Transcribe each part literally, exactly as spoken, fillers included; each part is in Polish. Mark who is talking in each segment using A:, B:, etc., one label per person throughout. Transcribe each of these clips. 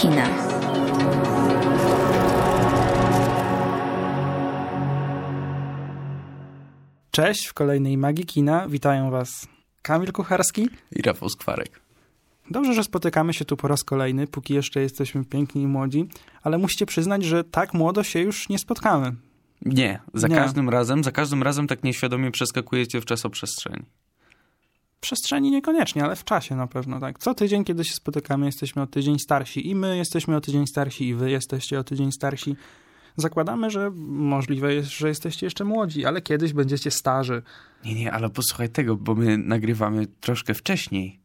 A: kina.
B: Cześć, w kolejnej Magii Kina witają Was Kamil Kucharski
C: i Rafał Skwarek.
B: Dobrze, że spotykamy się tu po raz kolejny, póki jeszcze jesteśmy piękni i młodzi, ale musicie przyznać, że tak młodo się już nie spotkamy.
C: Nie, za
B: Nie.
C: każdym razem, za każdym razem tak nieświadomie przeskakujecie w czasoprzestrzeni.
B: W przestrzeni niekoniecznie, ale w czasie na pewno, tak. Co tydzień, kiedy się spotykamy, jesteśmy o tydzień starsi i my jesteśmy o tydzień starsi i wy jesteście o tydzień starsi. Zakładamy, że możliwe jest, że jesteście jeszcze młodzi, ale kiedyś będziecie starzy.
C: Nie, nie, ale posłuchaj tego, bo my nagrywamy troszkę wcześniej.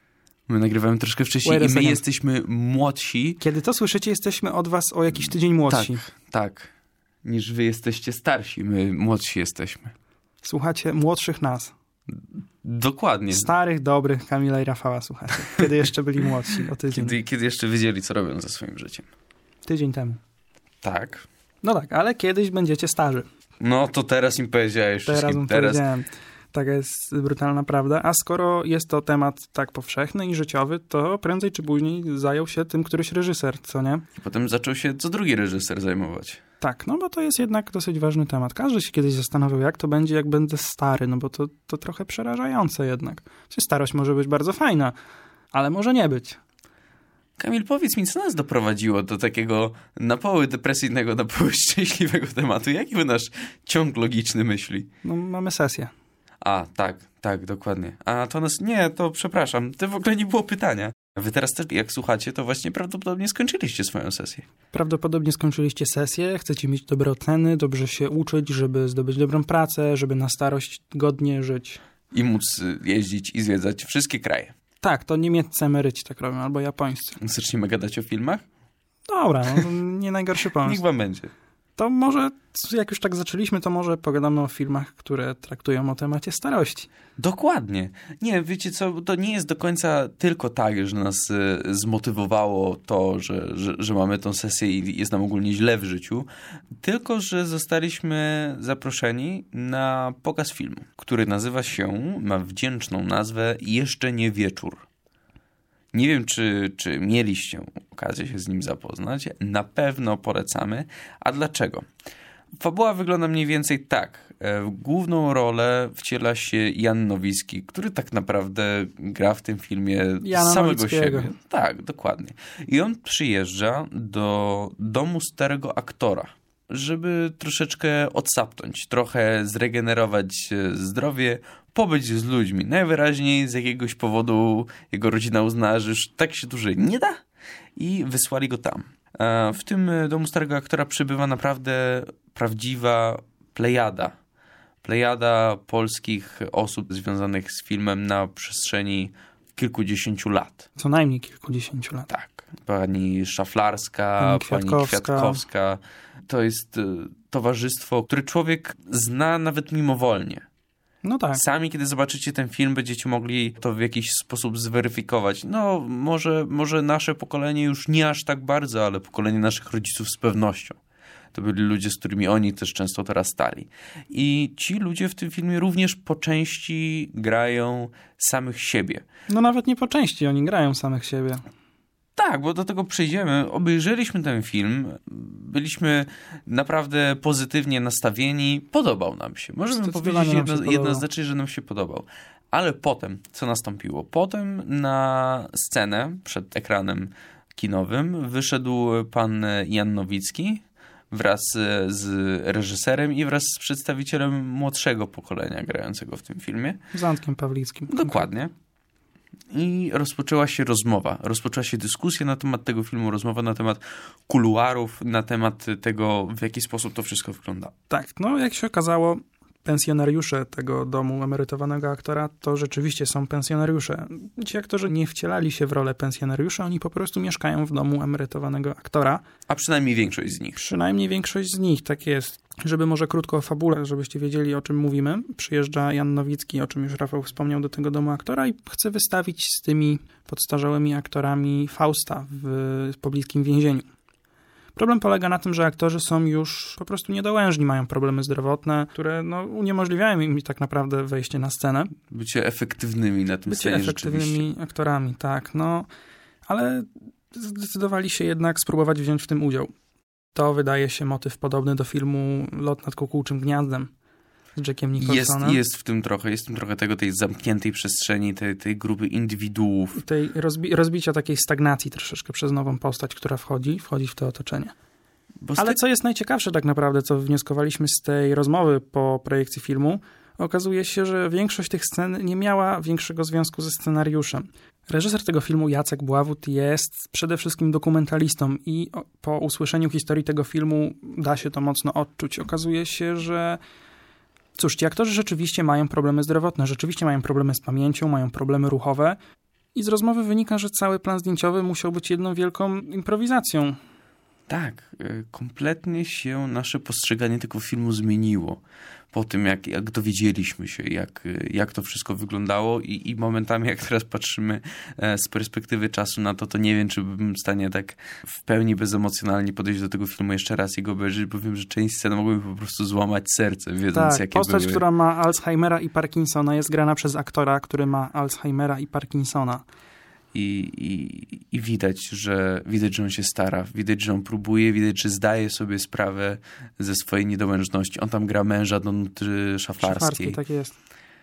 C: My nagrywamy troszkę wcześniej i my
B: second.
C: jesteśmy młodsi.
B: Kiedy to słyszycie, jesteśmy od was o jakiś tydzień młodsi.
C: Tak, tak. Niż wy jesteście starsi, my młodsi jesteśmy.
B: Słuchacie młodszych nas.
C: Dokładnie.
B: Starych, dobrych Kamila i Rafała słuchacie. Kiedy jeszcze byli młodsi, o tydzień.
C: Kiedy, kiedy jeszcze wiedzieli, co robią ze swoim życiem.
B: Tydzień temu.
C: Tak.
B: No tak, ale kiedyś będziecie starzy.
C: No to teraz im powiedziałeś
B: Teraz
C: wszystkim.
B: mu powiedziałem. Taka jest brutalna prawda. A skoro jest to temat tak powszechny i życiowy, to prędzej czy później zajął się tym któryś reżyser, co nie?
C: I potem zaczął się co drugi reżyser zajmować.
B: Tak, no bo to jest jednak dosyć ważny temat. Każdy się kiedyś zastanawiał, jak to będzie, jak będę stary, no bo to, to trochę przerażające jednak. Czy starość może być bardzo fajna, ale może nie być.
C: Kamil, powiedz mi, co nas doprowadziło do takiego na poły depresyjnego, na poły szczęśliwego tematu? Jaki był nasz ciąg logiczny myśli?
B: No mamy sesję.
C: A, tak, tak, dokładnie. A to nas... Nie, to przepraszam, to w ogóle nie było pytania. A wy teraz też, jak słuchacie, to właśnie prawdopodobnie skończyliście swoją sesję.
B: Prawdopodobnie skończyliście sesję, chcecie mieć dobre oceny, dobrze się uczyć, żeby zdobyć dobrą pracę, żeby na starość godnie żyć.
C: I móc jeździć i zwiedzać wszystkie kraje.
B: Tak, to niemieccy emeryci tak robią, albo japońscy.
C: Zaczniemy gadać o filmach?
B: Dobra, no to nie najgorszy
C: Niech
B: pomysł.
C: wam będzie.
B: To może, jak już tak zaczęliśmy, to może pogadamy o filmach, które traktują o temacie starości.
C: Dokładnie. Nie, wiecie co, to nie jest do końca tylko tak, że nas y, zmotywowało to, że, że, że mamy tą sesję i jest nam ogólnie źle w życiu, tylko że zostaliśmy zaproszeni na pokaz filmu, który nazywa się, ma wdzięczną nazwę Jeszcze nie wieczór. Nie wiem, czy, czy mieliście okazję się z nim zapoznać. Na pewno polecamy. A dlaczego? Fabuła wygląda mniej więcej tak. W główną rolę wciela się Jan Nowicki, który tak naprawdę gra w tym filmie
B: Jana
C: z samego
B: Nowickiego.
C: siebie. Tak, dokładnie. I on przyjeżdża do domu starego aktora, żeby troszeczkę odsapnąć, trochę zregenerować zdrowie, pobyć z ludźmi. Najwyraźniej z jakiegoś powodu jego rodzina uznała, że już tak się dłużej nie da i wysłali go tam. W tym domu starego aktora przybywa naprawdę prawdziwa plejada. Plejada polskich osób związanych z filmem na przestrzeni kilkudziesięciu lat.
B: Co najmniej kilkudziesięciu lat.
C: Tak. Pani Szaflarska,
B: Pani
C: pani
B: Kwiatkowska.
C: Kwiatkowska. To jest y, towarzystwo, które człowiek zna nawet mimowolnie.
B: No tak.
C: Sami, kiedy zobaczycie ten film, będziecie mogli to w jakiś sposób zweryfikować. No, może, może nasze pokolenie już nie aż tak bardzo, ale pokolenie naszych rodziców z pewnością. To byli ludzie, z którymi oni też często teraz stali. I ci ludzie w tym filmie również po części grają samych siebie.
B: No nawet nie po części, oni grają samych siebie.
C: Tak, bo do tego przejdziemy. Obejrzeliśmy ten film, byliśmy naprawdę pozytywnie nastawieni, podobał nam się. Możemy
B: Zdecydowanie
C: powiedzieć
B: nam się
C: jedno,
B: podobał.
C: jednoznacznie, że nam się podobał. Ale potem, co nastąpiło? Potem na scenę przed ekranem kinowym wyszedł pan Jan Nowicki wraz z reżyserem i wraz z przedstawicielem młodszego pokolenia grającego w tym filmie.
B: Z Antkiem Pawlickim.
C: Dokładnie. I rozpoczęła się rozmowa, rozpoczęła się dyskusja na temat tego filmu, rozmowa na temat kuluarów, na temat tego, w jaki sposób to wszystko wygląda.
B: Tak, no jak się okazało, pensjonariusze tego domu emerytowanego aktora to rzeczywiście są pensjonariusze. Ci aktorzy nie wcielali się w rolę pensjonariusza, oni po prostu mieszkają w domu emerytowanego aktora.
C: A przynajmniej większość z nich.
B: Przynajmniej większość z nich, tak jest. Żeby może krótko o fabule, żebyście wiedzieli, o czym mówimy. Przyjeżdża Jan Nowicki, o czym już Rafał wspomniał, do tego domu aktora i chce wystawić z tymi podstarzałymi aktorami Fausta w pobliskim więzieniu. Problem polega na tym, że aktorzy są już po prostu niedołężni, mają problemy zdrowotne, które no, uniemożliwiają im tak naprawdę wejście na scenę.
C: Bycie efektywnymi na tym
B: Bycie
C: scenie
B: efektywnymi
C: rzeczywiście.
B: aktorami, tak. No, ale zdecydowali się jednak spróbować wziąć w tym udział. To wydaje się motyw podobny do filmu Lot nad kukułczym gniazdem z Jackiem Nicholsonem.
C: Jest, jest w tym trochę, jest w tym trochę tego, tej zamkniętej przestrzeni, tej, tej grupy indywiduów.
B: Tej rozbi- rozbicia takiej stagnacji troszeczkę przez nową postać, która wchodzi, wchodzi w to otoczenie. Ale co jest najciekawsze tak naprawdę, co wnioskowaliśmy z tej rozmowy po projekcji filmu, okazuje się, że większość tych scen nie miała większego związku ze scenariuszem. Reżyser tego filmu, Jacek Bławut, jest przede wszystkim dokumentalistą i po usłyszeniu historii tego filmu da się to mocno odczuć. Okazuje się, że cóż, ci aktorzy rzeczywiście mają problemy zdrowotne, rzeczywiście mają problemy z pamięcią, mają problemy ruchowe i z rozmowy wynika, że cały plan zdjęciowy musiał być jedną wielką improwizacją.
C: Tak, kompletnie się nasze postrzeganie tego filmu zmieniło po tym, jak, jak dowiedzieliśmy się, jak, jak to wszystko wyglądało i, i momentami, jak teraz patrzymy z perspektywy czasu na to, to nie wiem, czy bym w stanie tak w pełni bezemocjonalnie podejść do tego filmu jeszcze raz i go obejrzeć, bo wiem, że część scen mogłyby po prostu złamać serce, wiedząc,
B: tak,
C: jakie
B: postać,
C: były.
B: która ma Alzheimera i Parkinsona, jest grana przez aktora, który ma Alzheimera i Parkinsona.
C: I, i, I widać, że widać, że on się stara, widać, że on próbuje, widać, że zdaje sobie sprawę ze swojej niedołężności. On tam gra męża Danuty Szaflarskiej.
B: Szaflarskiej, tak jest.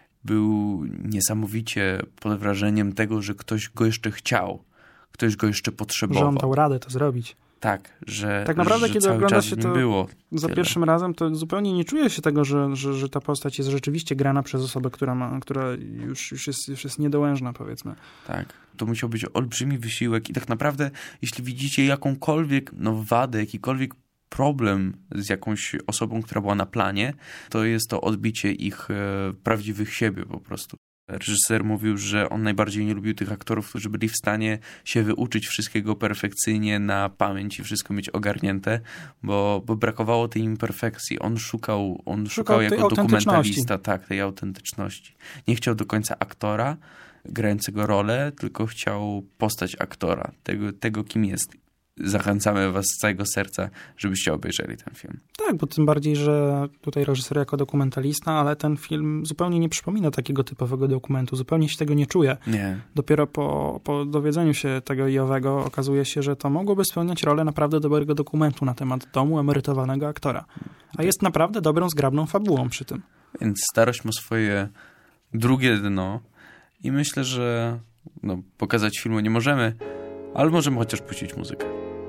C: Był niesamowicie pod wrażeniem tego, że ktoś go jeszcze chciał, ktoś go jeszcze potrzebował.
B: Że on dał radę to zrobić.
C: Tak, że,
B: tak naprawdę,
C: że
B: kiedy
C: cały
B: ogląda
C: czas
B: się
C: w nim
B: to
C: było
B: za
C: tyle.
B: pierwszym razem, to zupełnie nie czuje się tego, że, że, że ta postać jest rzeczywiście grana przez osobę, która, ma, która już, już, jest, już jest niedołężna, powiedzmy.
C: Tak, to musiał być olbrzymi wysiłek i tak naprawdę, jeśli widzicie jakąkolwiek no, wadę, jakikolwiek problem z jakąś osobą, która była na planie, to jest to odbicie ich e, prawdziwych siebie po prostu. Reżyser mówił, że on najbardziej nie lubił tych aktorów, którzy byli w stanie się wyuczyć wszystkiego perfekcyjnie na pamięć i wszystko mieć ogarnięte, bo, bo brakowało tej imperfekcji. On szukał, on szukał, szukał jako dokumentalista tak, tej autentyczności. Nie chciał do końca aktora grającego rolę, tylko chciał postać aktora, tego, tego kim jest. Zachęcamy was z całego serca, żebyście obejrzeli ten film.
B: Tak, bo tym bardziej, że tutaj reżyser jako dokumentalista, ale ten film zupełnie nie przypomina takiego typowego dokumentu. Zupełnie się tego nie czuje.
C: Nie.
B: Dopiero po, po dowiedzeniu się tego i owego okazuje się, że to mogłoby spełniać rolę naprawdę dobrego dokumentu na temat domu emerytowanego aktora. A jest naprawdę dobrą, zgrabną fabułą przy tym.
C: Więc starość ma swoje drugie dno i myślę, że no, pokazać filmu nie możemy, ale możemy chociaż puścić muzykę.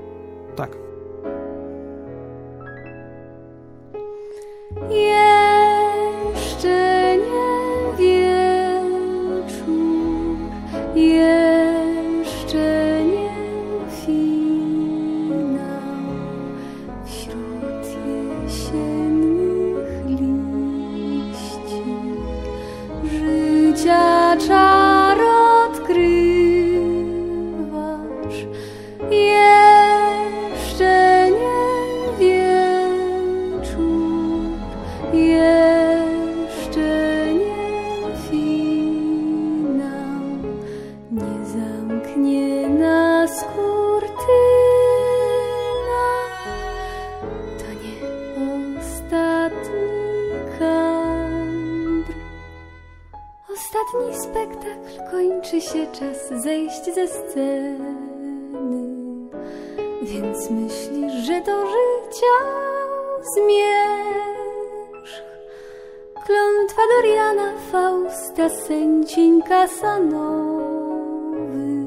B: Tak.
A: Jeszcze nie wieczór, jeszcze nie finał, wśród jesiennych liści życia czar odkrywasz. Jeszcze nie wieczór, jeszcze nie finał, nie zamknie nas kurtyna. To nie ostatni kadr. Ostatni spektakl, kończy się czas zejść ze sceny. Więc myślisz, że do życia zmierzch. Klątwa Doriana, Fausta, sędzień Kasanowy.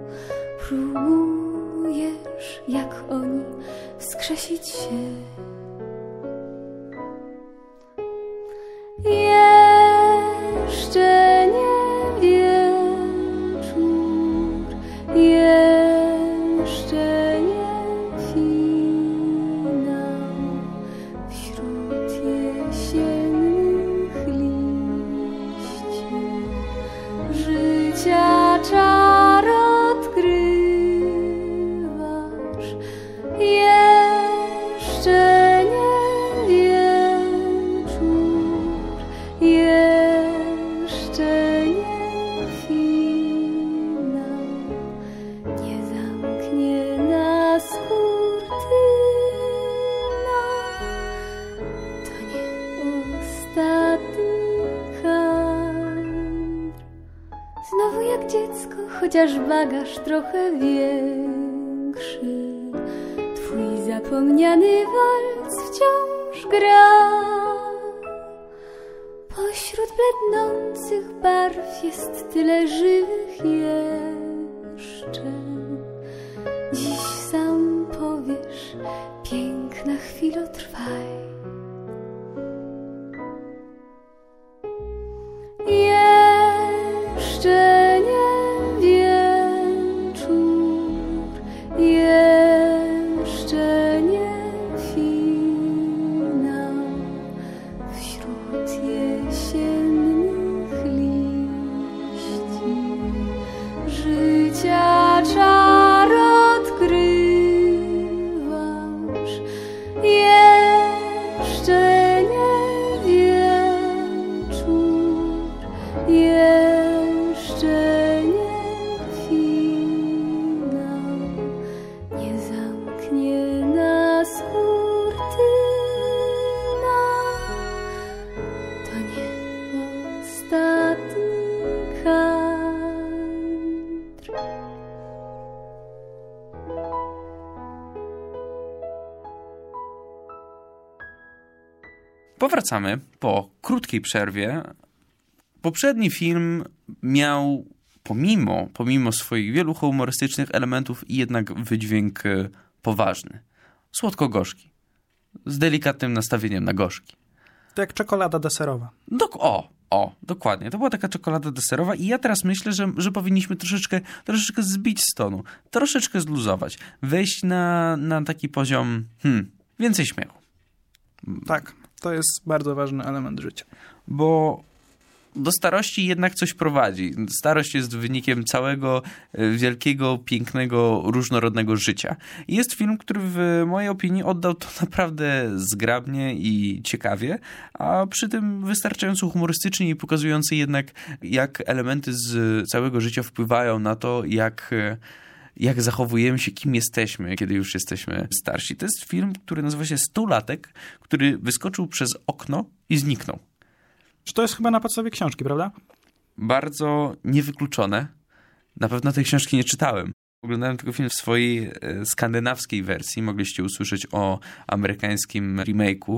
A: Próbujesz, jak oni, wskrzesić się. Jeszcze nie wieczór, jeszcze nie finał, wśród jesiennych liści życia czar odkrywasz. Jeszcze nie wieczór, jeszcze nie finał, nie zamknie nas kurtyna. To nie ostatni kadr. Znowu jak dziecko, chociaż bagaż trochę więcej, zapomniany walc wciąż gra. Pośród blednących barw jest tyle żywych jeszcze. Dziś sam powiesz, piękna chwilo, trwaj. Jeszcze nie wieczór, jeszcze nie finał. Wśród jesiennych liści życia czar odkrywasz. Jeszcze nie wieczór, jeszcze nie finał. Nie zamknie nas kurtyna. To nie ostatni kadr.
C: Powracamy po krótkiej przerwie. Poprzedni film miał, pomimo, pomimo swoich wielu humorystycznych elementów, jednak wydźwięk poważny. Słodko-gorzki. Z delikatnym nastawieniem na gorzki.
B: To jak czekolada deserowa.
C: Dok- o, o, dokładnie. To była taka czekolada deserowa i ja teraz myślę, że, że powinniśmy troszeczkę, troszeczkę zbić z tonu. Troszeczkę zluzować. Wejść na, na taki poziom, hmm, więcej śmiechu.
B: Tak, to jest bardzo ważny element życia.
C: Bo do starości jednak coś prowadzi. Starość jest wynikiem całego wielkiego, pięknego, różnorodnego życia. I jest film, który w mojej opinii oddał to naprawdę zgrabnie i ciekawie, a przy tym wystarczająco humorystycznie i pokazujący jednak, jak elementy z całego życia wpływają na to, jak... jak zachowujemy się, kim jesteśmy, kiedy już jesteśmy starsi. To jest film, który nazywa się Stulatek, który wyskoczył przez okno i zniknął.
B: Czy to jest chyba na podstawie książki, prawda?
C: Bardzo niewykluczone. Na pewno tej książki nie czytałem. Oglądałem tylko film w swojej e, skandynawskiej wersji. Mogliście usłyszeć o amerykańskim remake'u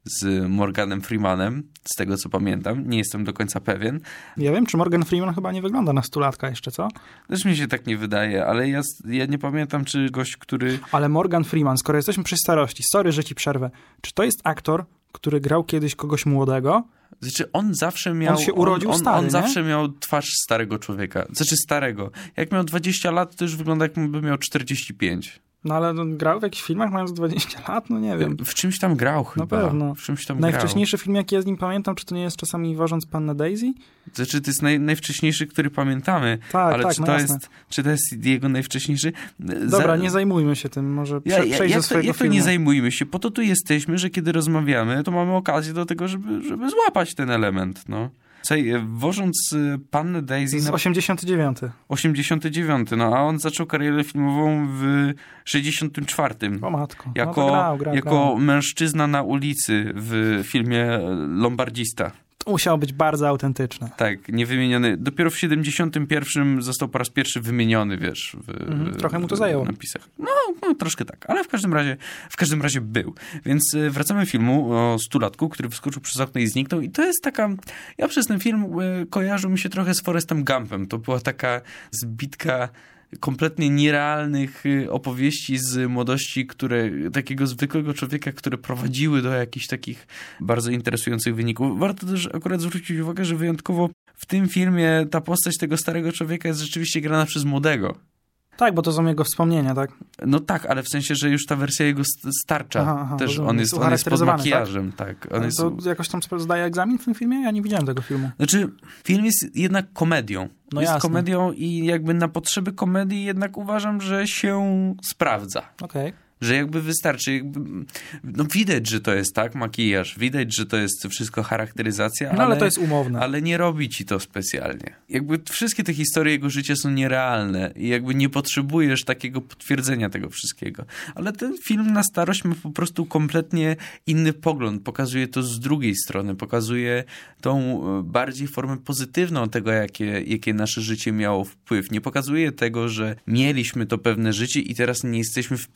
C: z Morganem Freemanem, z tego co pamiętam. Nie jestem do końca pewien.
B: Ja wiem, czy Morgan Freeman chyba nie wygląda na stulatka jeszcze, co?
C: Też mi się tak nie wydaje, ale ja, ja nie pamiętam, czy gość, który...
B: Ale Morgan Freeman, skoro jesteśmy przy starości, sorry, że ci przerwę, czy to jest aktor, który grał kiedyś kogoś młodego?
C: Znaczy, on zawsze miał...
B: On się urodził
C: on, on,
B: stary,
C: On
B: nie?
C: zawsze miał twarz starego człowieka. Znaczy starego. Jak miał dwadzieścia lat, to już wygląda, jakby miał czterdzieści pięć.
B: No ale on grał w jakichś filmach mając dwadzieścia lat? No nie wiem.
C: W czymś tam grał chyba.
B: Na pewno.
C: W czymś tam
B: Najwcześniejszy grał. Film, jaki ja z nim pamiętam, czy to nie jest czasami Wożąc Pannę Daisy?
C: Znaczy, to jest naj, najwcześniejszy, który pamiętamy.
B: Tak,
C: ale
B: tak,
C: czy,
B: no
C: to
B: jasne.
C: jest, czy to jest jego najwcześniejszy?
B: Dobra,
C: Za...
B: nie zajmujmy się tym. Może prze,
C: ja, ja,
B: przejść
C: jak
B: do swojego
C: to, jak
B: filmu.
C: to nie zajmujmy się? Po to tu jesteśmy, że kiedy rozmawiamy, to mamy okazję do tego, żeby, żeby złapać ten element, no. Słuchaj, wożąc Pannę Daisy...
B: Z
C: na...
B: osiemdziesiąty dziewiąty.
C: osiemdziesiąty dziewiąty, no a on zaczął karierę filmową w sześćdziesiątym czwartym.
B: O matko.
C: Jako,
B: no grał, grał,
C: jako
B: grał.
C: mężczyzna na ulicy w filmie Lombardista.
B: To musiało być bardzo autentyczne.
C: Tak, niewymieniony. Dopiero w siedemdziesiątym pierwszym został po raz pierwszy wymieniony, wiesz, w,
B: Mhm, trochę mu to zajęło.
C: w napisach. No, no, troszkę tak, ale w każdym razie w każdym razie był. Więc wracamy do filmu o stulatku, który wyskoczył przez okno i zniknął i to jest taka... Ja przez ten film kojarzył mi się trochę z Forrestem Gumpem. To była taka zbitka kompletnie nierealnych opowieści z młodości, które, takiego zwykłego człowieka, które prowadziły do jakichś takich bardzo interesujących wyników. Warto też akurat zwrócić uwagę, że wyjątkowo w tym filmie ta postać tego starego człowieka jest rzeczywiście grana przez młodego.
B: Tak, bo to są jego wspomnienia, tak?
C: No tak, ale w sensie, że już ta wersja jego starcza.
B: Aha, aha,
C: też
B: rozumiem.
C: on
B: Jest
C: jest, on jest pod
B: ucharakteryzowany,
C: makijażem, tak. tak. On jest...
B: To jakoś tam zdaje egzamin w tym filmie? Ja nie widziałem tego filmu.
C: Znaczy, film jest jednak komedią.
B: No
C: jest
B: jasne.
C: komedią i jakby na potrzeby komedii jednak uważam, że się sprawdza.
B: Okej. Okay.
C: Że jakby wystarczy, jakby, no widać, że to jest tak, makijaż, widać, że to jest wszystko charakteryzacja,
B: no ale, ale to jest umowne.
C: Ale nie robi ci to specjalnie. Jakby wszystkie te historie jego życia są nierealne i jakby nie potrzebujesz takiego potwierdzenia tego wszystkiego. Ale ten film na starość ma po prostu kompletnie inny pogląd, pokazuje to z drugiej strony, pokazuje tą bardziej formę pozytywną tego, jakie, jakie nasze życie miało wpływ. Nie pokazuje tego, że mieliśmy to pewne życie i teraz nie jesteśmy w pełni zdolni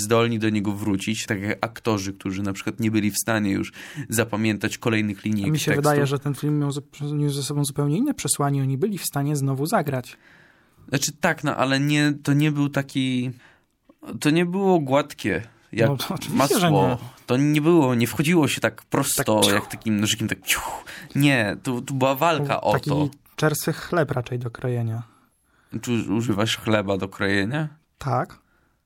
C: zdolni do niego wrócić, tak jak aktorzy, którzy na przykład nie byli w stanie już zapamiętać kolejnych linii tekstu.
B: Mi się wydaje, że ten film miał niósł ze sobą zupełnie inne przesłanie. Oni byli w stanie znowu zagrać.
C: Znaczy tak, no ale nie, to nie był taki... To nie było gładkie, jak
B: no, to
C: masło.
B: Że nie.
C: To nie było, nie wchodziło się tak prosto,
B: tak,
C: jak takim nożykiem, tak ciuch. Nie, tu, tu była walka o
B: taki
C: to.
B: Taki czerstwy chleb raczej do krojenia.
C: Czy używasz chleba do krojenia?
B: Tak.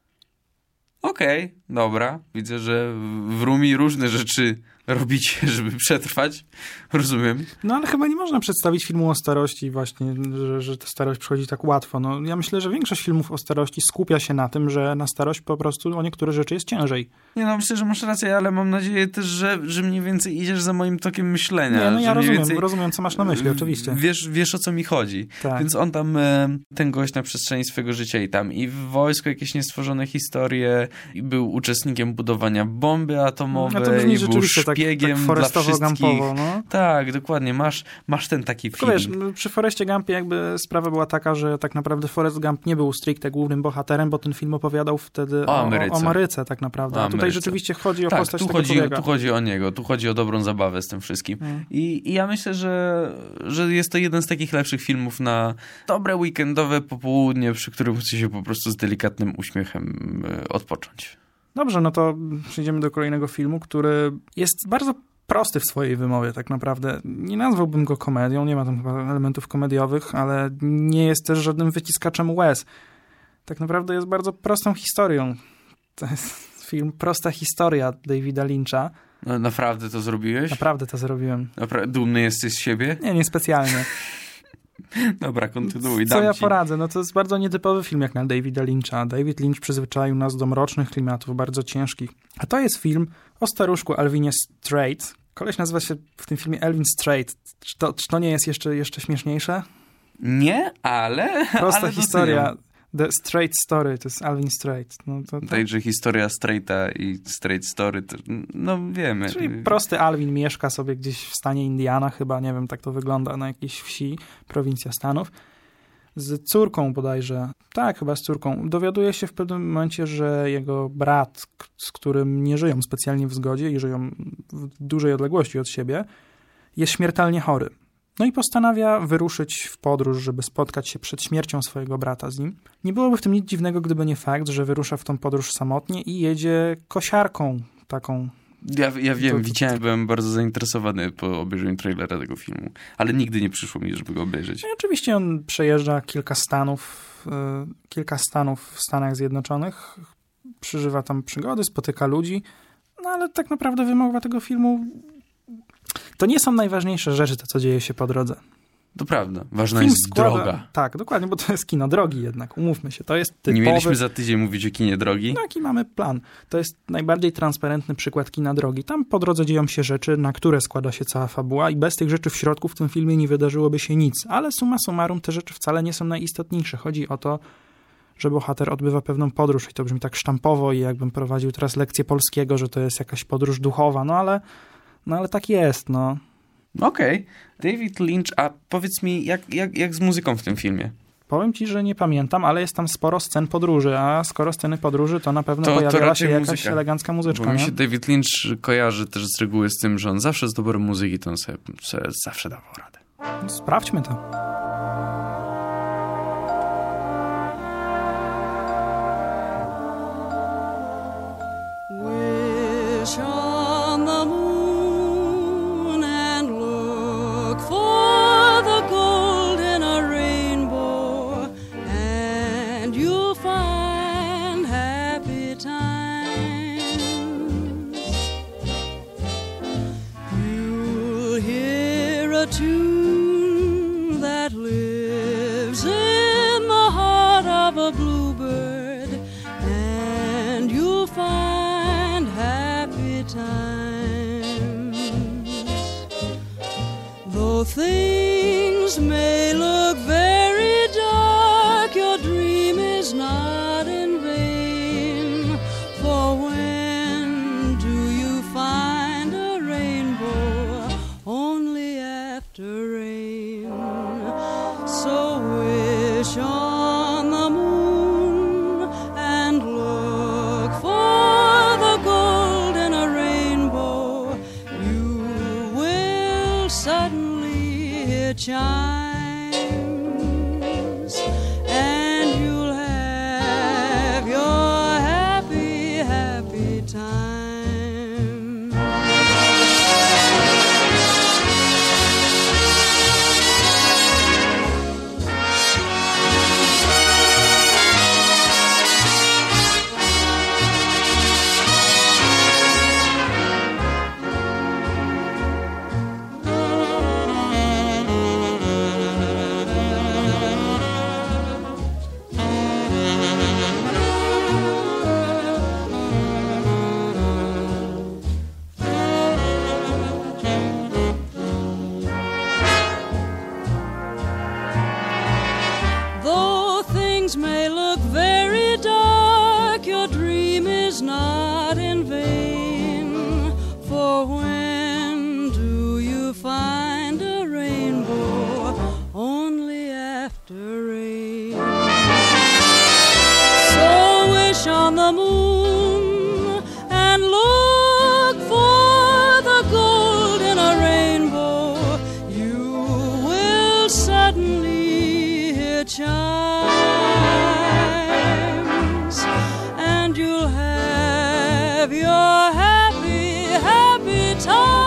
C: Okej, okay, dobra. Widzę, że w Rumi różne rzeczy robicie, żeby przetrwać. Rozumiem.
B: No ale chyba nie można przedstawić filmu o starości właśnie, że, że ta starość przychodzi tak łatwo. No, ja myślę, że większość filmów o starości skupia się na tym, że na starość po prostu o niektóre rzeczy jest ciężej.
C: Nie no, myślę, że masz rację, ale mam nadzieję też, że, że mniej więcej idziesz za moim tokiem myślenia.
B: Nie, no ja
C: że
B: rozumiem,
C: więcej...
B: rozumiem, co masz na myśli, oczywiście.
C: Wiesz, wiesz o co mi chodzi.
B: Tak.
C: Więc on tam, ten gość na przestrzeni swojego życia i tam i w wojsku jakieś niestworzone historie, i był uczestnikiem budowania bomby atomowej,
B: no to brzmi
C: i był szpiegiem
B: tak, tak
C: dla wszystkich.
B: No.
C: Tak, dokładnie. Masz, masz ten taki film.
B: Wiesz, przy Forrestie Gumpie jakby sprawa była taka, że tak naprawdę Forrest Gump nie był stricte głównym bohaterem, bo ten film opowiadał wtedy o, o Ameryce, o Ameryce tak naprawdę. A tutaj rzeczywiście chodzi o
C: tak,
B: postać
C: tu
B: tego
C: chodzi,
B: człowieka.
C: tu chodzi o niego, tu chodzi o dobrą zabawę z tym wszystkim. Hmm. I, I ja myślę, że, że jest to jeden z takich lepszych filmów na dobre weekendowe popołudnie, przy którym chce się po prostu z delikatnym uśmiechem odpocząć.
B: Dobrze, no to przejdziemy do kolejnego filmu, który jest bardzo prosty w swojej wymowie tak naprawdę. Nie nazwałbym go komedią, nie ma tam chyba elementów komediowych, ale nie jest też żadnym wyciskaczem łez. Tak naprawdę jest bardzo prostą historią. To jest film Prosta historia Davida Lyncha.
C: No, naprawdę to zrobiłeś?
B: Naprawdę to zrobiłem.
C: Napra- dumny jesteś z siebie?
B: Nie, niespecjalnie.
C: Dobra, kontynuuj.
B: Co
C: dam
B: ja
C: ci.
B: poradzę? No to jest bardzo nietypowy film jak na Davida Lyncha. David Lynch przyzwyczaił nas do mrocznych klimatów, bardzo ciężkich. A to jest film o staruszku Alvinie Strait. Koleś nazywa się w tym filmie Alvin Strait. Czy to, czy to nie jest jeszcze, jeszcze śmieszniejsze?
C: Nie, ale...
B: Prosta
C: ale
B: historia.
C: doceniam.
B: The Straight Story, to jest Alvin Strait. No to, to...
C: Także historia Straita i Straight Story, to, no wiemy.
B: Czyli prosty Alvin mieszka sobie gdzieś w stanie Indiana chyba, nie wiem, tak to wygląda, na jakiejś wsi, prowincja Stanów. Z córką bodajże, tak, chyba z córką. Dowiaduje się w pewnym momencie, że jego brat, z którym nie żyją specjalnie w zgodzie i żyją w dużej odległości od siebie, jest śmiertelnie chory. No i postanawia wyruszyć w podróż, żeby spotkać się przed śmiercią swojego brata z nim. Nie byłoby w tym nic dziwnego, gdyby nie fakt, że wyrusza w tą podróż samotnie i jedzie kosiarką taką.
C: Ja, ja wiem,
B: to, to,
C: widziałem, byłem bardzo zainteresowany po obejrzeniu trailera tego filmu, ale nigdy nie przyszło mi, żeby go obejrzeć.
B: No i oczywiście on przejeżdża kilka stanów, y, kilka stanów w Stanach Zjednoczonych, przeżywa tam przygody, spotyka ludzi, no ale tak naprawdę wymowa tego filmu to nie są najważniejsze rzeczy, to co dzieje się po drodze.
C: To prawda, ważna
B: Film
C: jest
B: składa,
C: droga.
B: Tak, dokładnie, bo to jest kino drogi jednak, umówmy się. To jest typowy...
C: Nie mieliśmy za tydzień mówić o kinie drogi?
B: No jaki mamy plan? To jest najbardziej transparentny przykład kina drogi. Tam po drodze dzieją się rzeczy, na które składa się cała fabuła i bez tych rzeczy w środku w tym filmie nie wydarzyłoby się nic. Ale summa summarum te rzeczy wcale nie są najistotniejsze. Chodzi o to, że bohater odbywa pewną podróż i to brzmi tak sztampowo i jakbym prowadził teraz lekcję polskiego, że to jest jakaś podróż duchowa, no ale, no ale tak jest, no.
C: Okej. Okay. David Lynch, a powiedz mi, jak, jak, jak z muzyką w tym filmie?
B: Powiem ci, że nie pamiętam, ale jest tam sporo scen podróży, a skoro sceny podróży, to na pewno
C: to,
B: pojawiała
C: to
B: się jakaś
C: muzyka.
B: elegancka muzyczka.
C: Bo mi
B: nie?
C: się David Lynch kojarzy też z reguły z tym, że on zawsze z dobrą muzyki, to on sobie, sobie zawsze dawał radę.
B: No, sprawdźmy to.
D: Wish on the moon and look for the gold in a rainbow, and you'll find happy times. You'll hear a tune that lives in the heart of a bluebird, and you'll find happy times. Though things may look very dark, your dream is not in vain. For when do you find a rainbow? Only after rain. So wish on the moon and look for moon and look for the gold in a rainbow, you will suddenly hear chimes, and you'll have your happy, happy time.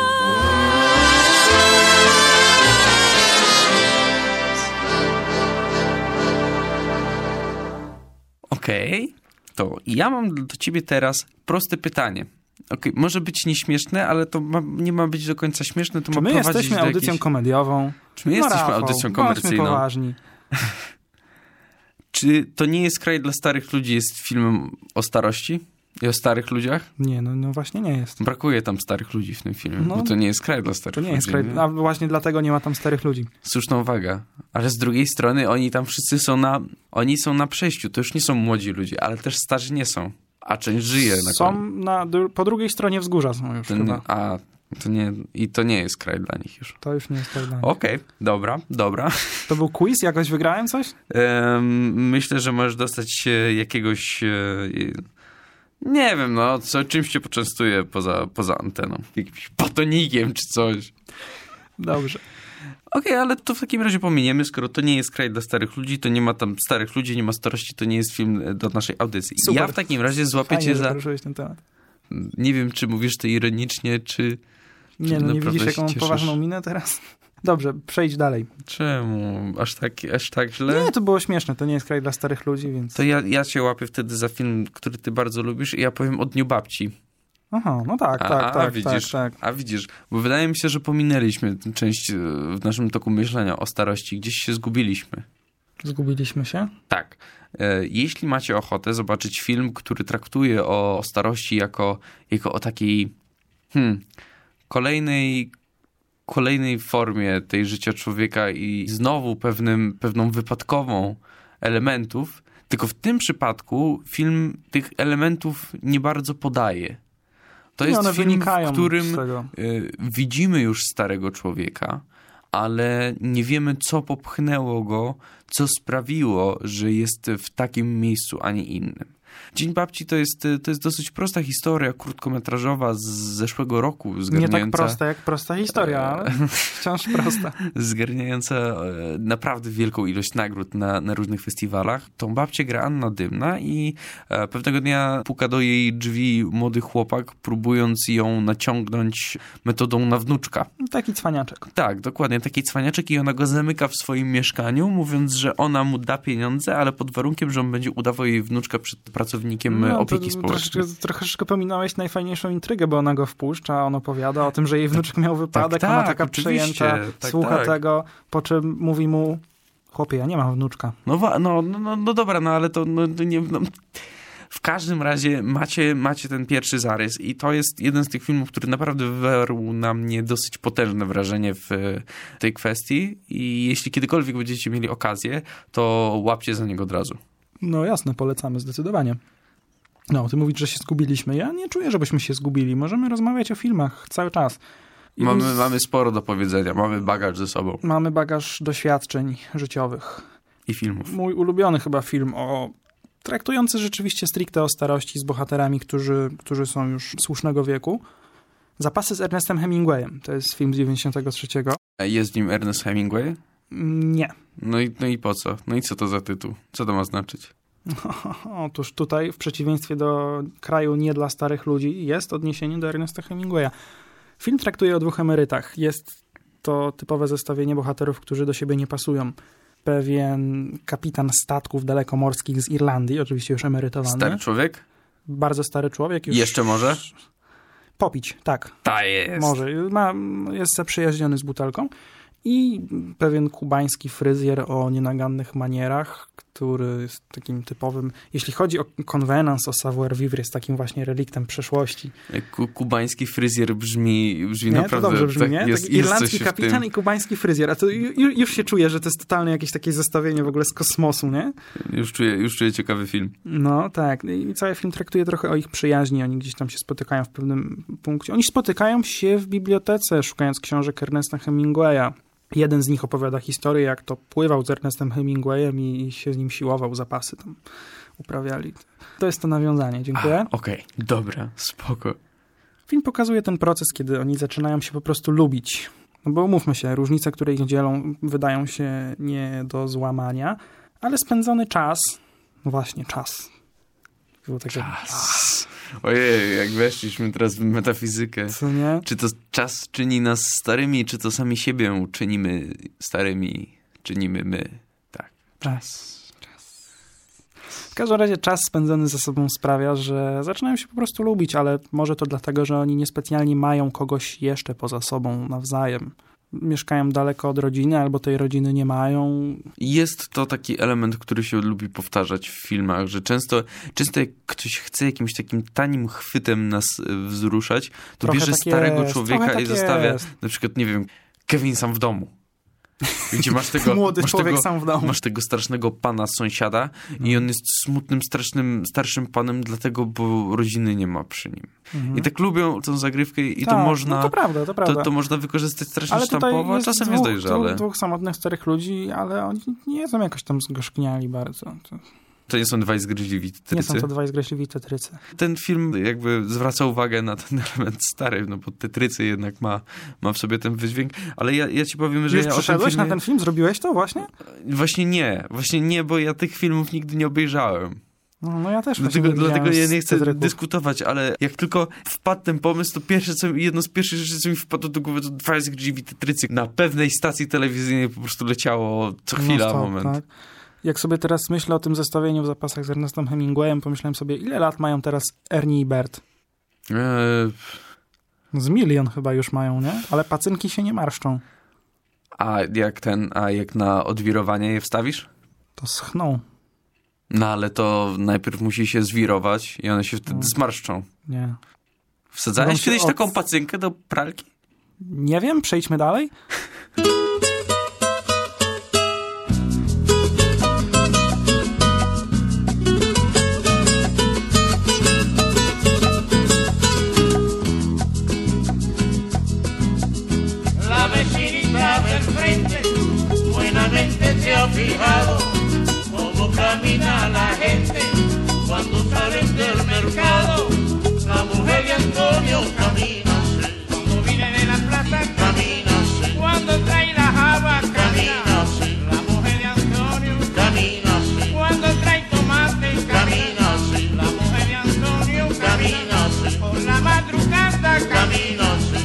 C: Okej, okay. To ja mam do ciebie teraz proste pytanie. Okay. Może być nieśmieszne, ale to ma, nie ma być do końca śmieszne. To
B: Czy
C: ma
B: my
C: prowadzić
B: jesteśmy
C: do
B: audycją
C: jakiejś...
B: komediową?
C: Czy my
B: no
C: jesteśmy
B: Rafał,
C: audycją
B: bądźmy
C: komercyjną?
B: poważni.
C: Czy To nie jest kraj dla starych ludzi jest filmem o starości i o starych ludziach?
B: Nie, no, no właśnie nie jest.
C: Brakuje tam starych ludzi w tym filmie,
B: No,
C: bo to nie jest kraj dla starych
B: To
C: ludzi.
B: nie jest kraj,
C: nie?
B: a właśnie dlatego nie ma tam starych ludzi.
C: Słuszna uwaga. Ale z drugiej strony oni tam wszyscy są na, oni są na przejściu. To już nie są młodzi ludzie, ale też starzy nie są. A część żyje. Na
B: Są na, po drugiej stronie wzgórza są już
C: to
B: chyba.
C: nie, a, to nie, i to nie jest kraj dla nich już.
B: To już nie jest kraj dla nich.
C: Okej, okay, dobra, dobra.
B: To był quiz? Jakoś wygrałem coś?
C: Um, myślę, że możesz dostać e, jakiegoś... E, nie wiem, no, co, czymś cię poczęstuję poza, poza anteną. Jakimś batonikiem czy coś.
B: Dobrze.
C: Okej, okay, ale to w takim razie pominiemy, skoro to nie jest kraj dla starych ludzi, to nie ma tam starych ludzi, nie ma starości, to nie jest film do naszej audycji.
B: Super.
C: Ja w takim razie złapię
B: Fajnie,
C: cię
B: że
C: za...
B: poruszyłeś ten temat.
C: Nie wiem, czy mówisz to ironicznie, czy...
B: Nie,
C: czy
B: no nie
C: naprawdę
B: widzisz, jaką
C: się
B: mam
C: cieszysz?
B: poważną minę teraz? Dobrze, przejdź dalej.
C: Czemu? Aż tak, aż tak źle?
B: Nie, to było śmieszne, to nie jest kraj dla starych ludzi, więc...
C: To ja, ja cię łapię wtedy za film, który ty bardzo lubisz i ja powiem o Dniu Babci.
B: Aha, no tak,
C: A,
B: tak,
C: a,
B: tak,
C: widzisz,
B: tak, tak.
C: A widzisz, bo wydaje mi się, że pominęliśmy tę część w naszym toku myślenia o starości. Gdzieś się zgubiliśmy.
B: Zgubiliśmy się?
C: Tak. Jeśli macie ochotę zobaczyć film, który traktuje o, o starości jako, jako o takiej hmm, kolejnej, kolejnej formie tej życia człowieka i znowu pewnym, pewną wypadkową elementów, tylko w tym przypadku film tych elementów nie bardzo podaje. To
B: I
C: jest
B: one
C: film,
B: wynikają
C: w którym
B: z tego.
C: y, widzimy już starego człowieka, ale nie wiemy, co popchnęło go, co sprawiło, że jest w takim miejscu, a nie innym. Dzień Babci to jest, to jest dosyć prosta historia, krótkometrażowa z zeszłego roku. Zgarniająca,
B: nie tak prosta jak prosta historia, ale wciąż prosta.
C: Zgarniająca naprawdę wielką ilość nagród na, na różnych festiwalach. Tą babcię gra Anna Dymna i pewnego dnia puka do jej drzwi młody chłopak, próbując ją naciągnąć metodą na wnuczka.
B: Taki cwaniaczek.
C: Tak, dokładnie, taki cwaniaczek i ona go zamyka w swoim mieszkaniu, mówiąc, że ona mu da pieniądze, ale pod warunkiem, że on będzie udawał jej wnuczka przed pracownikiem
B: no,
C: opieki społecznej.
B: Troszeczkę, troszeczkę pominąłeś najfajniejszą intrygę, bo ona go wpuszcza, on opowiada o tym, że jej wnuczek miał wypadek,
C: tak,
B: ona
C: tak,
B: taka
C: oczywiście.
B: przejęta,
C: tak,
B: słucha
C: tak.
B: tego, po czym mówi mu: chłopie, ja nie mam wnuczka.
C: No, no, no, no, no dobra, no ale to no, nie... No. W każdym razie macie, macie ten pierwszy zarys i to jest jeden z tych filmów, który naprawdę wywarł na mnie dosyć potężne wrażenie w tej kwestii i jeśli kiedykolwiek będziecie mieli okazję, to łapcie za niego od razu.
B: No jasne, polecamy zdecydowanie. No, ty mówisz, że się zgubiliśmy. Ja nie czuję, żebyśmy się zgubili. Możemy rozmawiać o filmach cały czas.
C: Mamy,
B: z...
C: mamy sporo do powiedzenia, mamy bagaż ze sobą.
B: Mamy bagaż doświadczeń życiowych.
C: I filmów.
B: Mój ulubiony chyba film o... traktujący rzeczywiście stricte o starości z bohaterami, którzy, którzy są już słusznego wieku. Zapasy z Ernestem Hemingwayem. To jest film z dziewięćdziesiątego trzeciego.
C: Jest w nim Ernest Hemingway?
B: Nie.
C: No i, no i po co? No i co to za tytuł? Co to ma znaczyć?
B: Otóż tutaj, w przeciwieństwie do Kraju nie dla starych ludzi, jest odniesienie do Ernesta Hemingwaya. Film traktuje o dwóch emerytach. Jest to typowe zestawienie bohaterów, którzy do siebie nie pasują. Pewien kapitan statków dalekomorskich z Irlandii, oczywiście już emerytowany.
C: Stary człowiek?
B: Bardzo stary człowiek. Już...
C: Jeszcze może?
B: Popić, tak.
C: Ta jest.
B: Może. Ma, jest zaprzyjaźniony z butelką. I pewien kubański fryzjer o nienagannych manierach, który jest takim typowym, jeśli chodzi o konwenans, o savoir-vivre, jest takim właśnie reliktem przeszłości.
C: Ku, kubański fryzjer brzmi, brzmi
B: nie,
C: naprawdę...
B: To dobrze brzmi,
C: tak,
B: nie?
C: Jest,
B: Taki
C: jest
B: irlandzki
C: coś
B: kapitan i kubański fryzjer. A to ju, już się czuję, że to jest totalnie jakieś takie zestawienie w ogóle z kosmosu, nie?
C: Już czuję, już czuję ciekawy film.
B: No tak. I cały film traktuje trochę o ich przyjaźni. Oni gdzieś tam się spotykają w pewnym punkcie. Oni spotykają się w bibliotece, szukając książek Ernesta Hemingwaya. Jeden z nich opowiada historię, jak to pływał z Ernestem Hemingwayem i się z nim siłował, zapasy tam uprawiali. To jest to nawiązanie, dziękuję.
C: Okej, okay. Dobra, spoko.
B: Film pokazuje ten proces, kiedy oni zaczynają się po prostu lubić. No bo umówmy się, różnice, które ich dzielą, wydają się nie do złamania, ale spędzony czas, no właśnie czas. Było takie...
C: Czas. Ojej, jak weszliśmy teraz w metafizykę.
B: Co nie?
C: Czy to czas czyni nas starymi, czy to sami siebie czynimy starymi, czynimy my? Tak, czas.
B: W każdym razie czas spędzony ze sobą sprawia, że zaczynają się po prostu lubić, ale może to dlatego, że oni niespecjalnie mają kogoś jeszcze poza sobą nawzajem. Mieszkają daleko od rodziny, albo tej rodziny nie mają.
C: Jest to taki element, który się lubi powtarzać w filmach, że często, często jak ktoś chce jakimś takim tanim chwytem nas wzruszać, to
B: Trochę
C: bierze
B: tak
C: starego
B: jest,
C: człowieka
B: tak
C: i zostawia,
B: jest.
C: na przykład, nie wiem, Kevin sam w domu. Gdzie masz tego,
B: Młody
C: masz
B: człowiek
C: tego,
B: sam w domu.
C: Masz tego strasznego pana sąsiada mhm. i on jest smutnym, strasznym, starszym panem dlatego, bo rodziny nie ma przy nim. Mhm. I tak lubią tą zagrywkę i
B: tak,
C: to można
B: no to prawda, to prawda.
C: To, to można wykorzystać strasznie
B: ale
C: sztampowo, a czasem
B: dwóch,
C: jest dojrzale.
B: Dwóch, dwóch samotnych starych ludzi, ale oni nie są jakoś tam zgorzkniali bardzo. To...
C: To nie są dwaj zgryźliwi tetrycy.
B: Nie są to dwaj zgryźliwi tetrycy.
C: Ten film jakby zwraca uwagę na ten element stary, no bo tetrycy jednak ma, ma w sobie ten wydźwięk, ale ja, ja ci powiem, że
B: Już
C: ja
B: przyszedłeś
C: o tym filmie...
B: na ten film? Zrobiłeś to właśnie?
C: Właśnie nie, właśnie nie, bo ja tych filmów nigdy nie obejrzałem.
B: No, no ja też
C: Dlatego,
B: nie
C: dlatego ja nie chcę
B: tetryków.
C: dyskutować, ale jak tylko wpadł ten pomysł, to pierwsze, co, jedno z pierwszych rzeczy, co mi wpadło do głowy, to dwaj zgryźliwi tetrycy. Na pewnej stacji telewizyjnej po prostu leciało co chwila
B: no stop,
C: moment.
B: Tak. Jak sobie teraz myślę o tym zestawieniu w zapasach z Ernestem Hemingwayem, pomyślałem sobie, ile lat mają teraz Ernie i Bert?
C: Eee...
B: Z milion chyba już mają, nie? Ale pacynki się nie marszczą.
C: A jak ten, a jak na odwirowanie je wstawisz?
B: To schną.
C: No ale to najpierw musi się zwirować i one się wtedy no. zmarszczą.
B: Nie.
C: Wsadzałeś kiedyś
B: od...
C: taką pacynkę do pralki?
B: Nie wiem, przejdźmy dalej.
E: Se ha fijado cómo camina la gente cuando salen del mercado. La mujer de Antonio camina así. Cuando viene de la plaza camina así. Cuando trae la java camina así. La mujer de Antonio camina así. Cuando trae tomate camina así. La mujer de Antonio camina así. Por la madrugada camina así.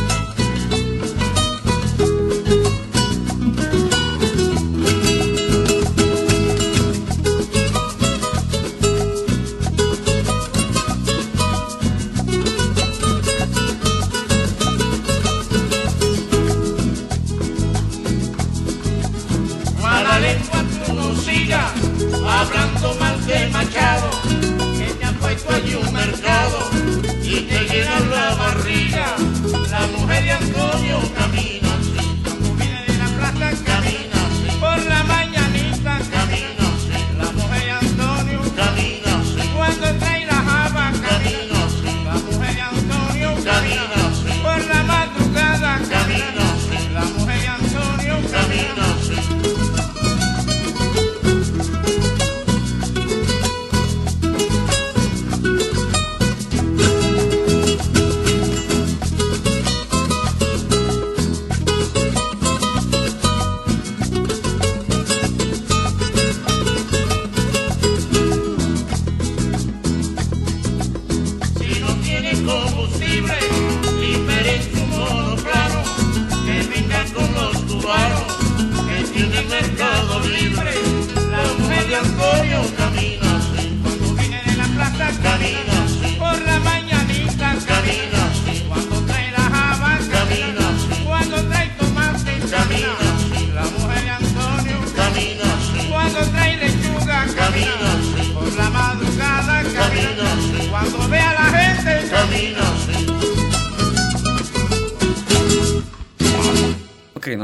E: Hablando mal de Machado, que te han puesto allí un mercado y te llenan la barriga. La mujer de Antonio camina así. Cuando viene de la plaza camina así. Por la mañanita camina así. La mujer de Antonio camina así. Cuando trae la java camina así. La mujer de Antonio camina así. Por la madrugada camina así. La mujer de Antonio camina así.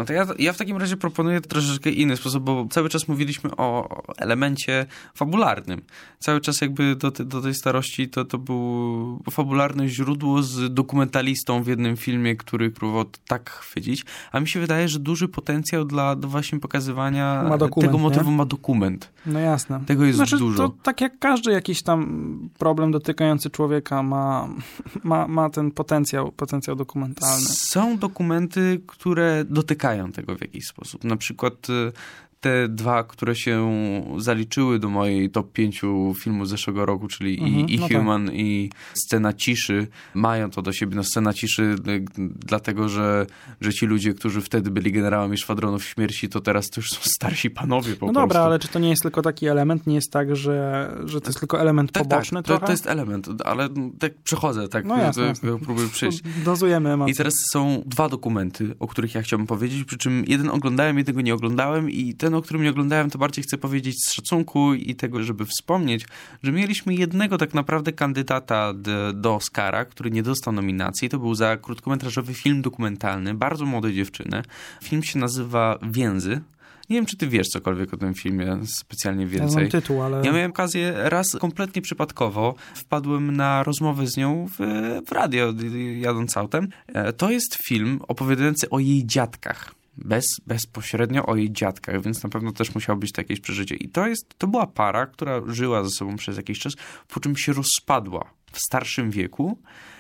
C: no to ja, ja w takim razie proponuję troszeczkę inny sposób, bo cały czas mówiliśmy o elemencie fabularnym. Cały czas jakby do, te, do tej starości to, to było fabularne źródło z dokumentalistą w jednym filmie, który próbował tak chwycić, a mi się wydaje, że duży potencjał dla do właśnie pokazywania
B: ma dokument,
C: tego motywu
B: nie?
C: ma dokument.
B: No jasne.
C: Tego jest
B: znaczy,
C: dużo.
B: To tak jak każdy jakiś tam problem dotykający człowieka ma, ma, ma ten potencjał, potencjał dokumentalny.
C: Są dokumenty, które dotykają tego w jakiś sposób. Na przykład te dwa, które się zaliczyły do mojej top pięciu filmów z zeszłego roku, czyli mhm, i, i no Human tak. i Scena ciszy, mają to do siebie. No, Scena ciszy dlatego, że, że ci ludzie, którzy wtedy byli generałami szwadronów śmierci, to teraz to już są starsi panowie po
B: no
C: prostu.
B: No dobra, ale czy to nie jest tylko taki element? Nie jest tak, że, że to jest tylko element
C: tak,
B: poboczny
C: tak,
B: trochę?
C: To, to jest element, ale tak przechodzę, tak
B: no jasne, jasne.
C: próbuję przejść.
B: Dozujemy emocje.
C: I teraz są dwa dokumenty, o których ja chciałbym powiedzieć, przy czym jeden oglądałem, jednego nie oglądałem i ten, o którym nie oglądałem, to bardziej chcę powiedzieć z szacunku i tego, żeby wspomnieć, że mieliśmy jednego tak naprawdę kandydata do, do Oscara, który nie dostał nominacji. To był za krótkometrażowy film dokumentalny, bardzo młodej dziewczyny. Film się nazywa Więzy. Nie wiem, czy ty wiesz cokolwiek o tym filmie specjalnie więcej.
B: Ja mam tytuł, ale...
C: Ja miałem okazję raz kompletnie przypadkowo. Wpadłem na rozmowę z nią w, w radio, jadąc autem. To jest film opowiadający o jej dziadkach. Bez, bezpośrednio o jej dziadkach, więc na pewno też musiało być to jakieś przeżycie. I to jest, to była para, która żyła ze sobą przez jakiś czas, po czym się rozpadła w starszym wieku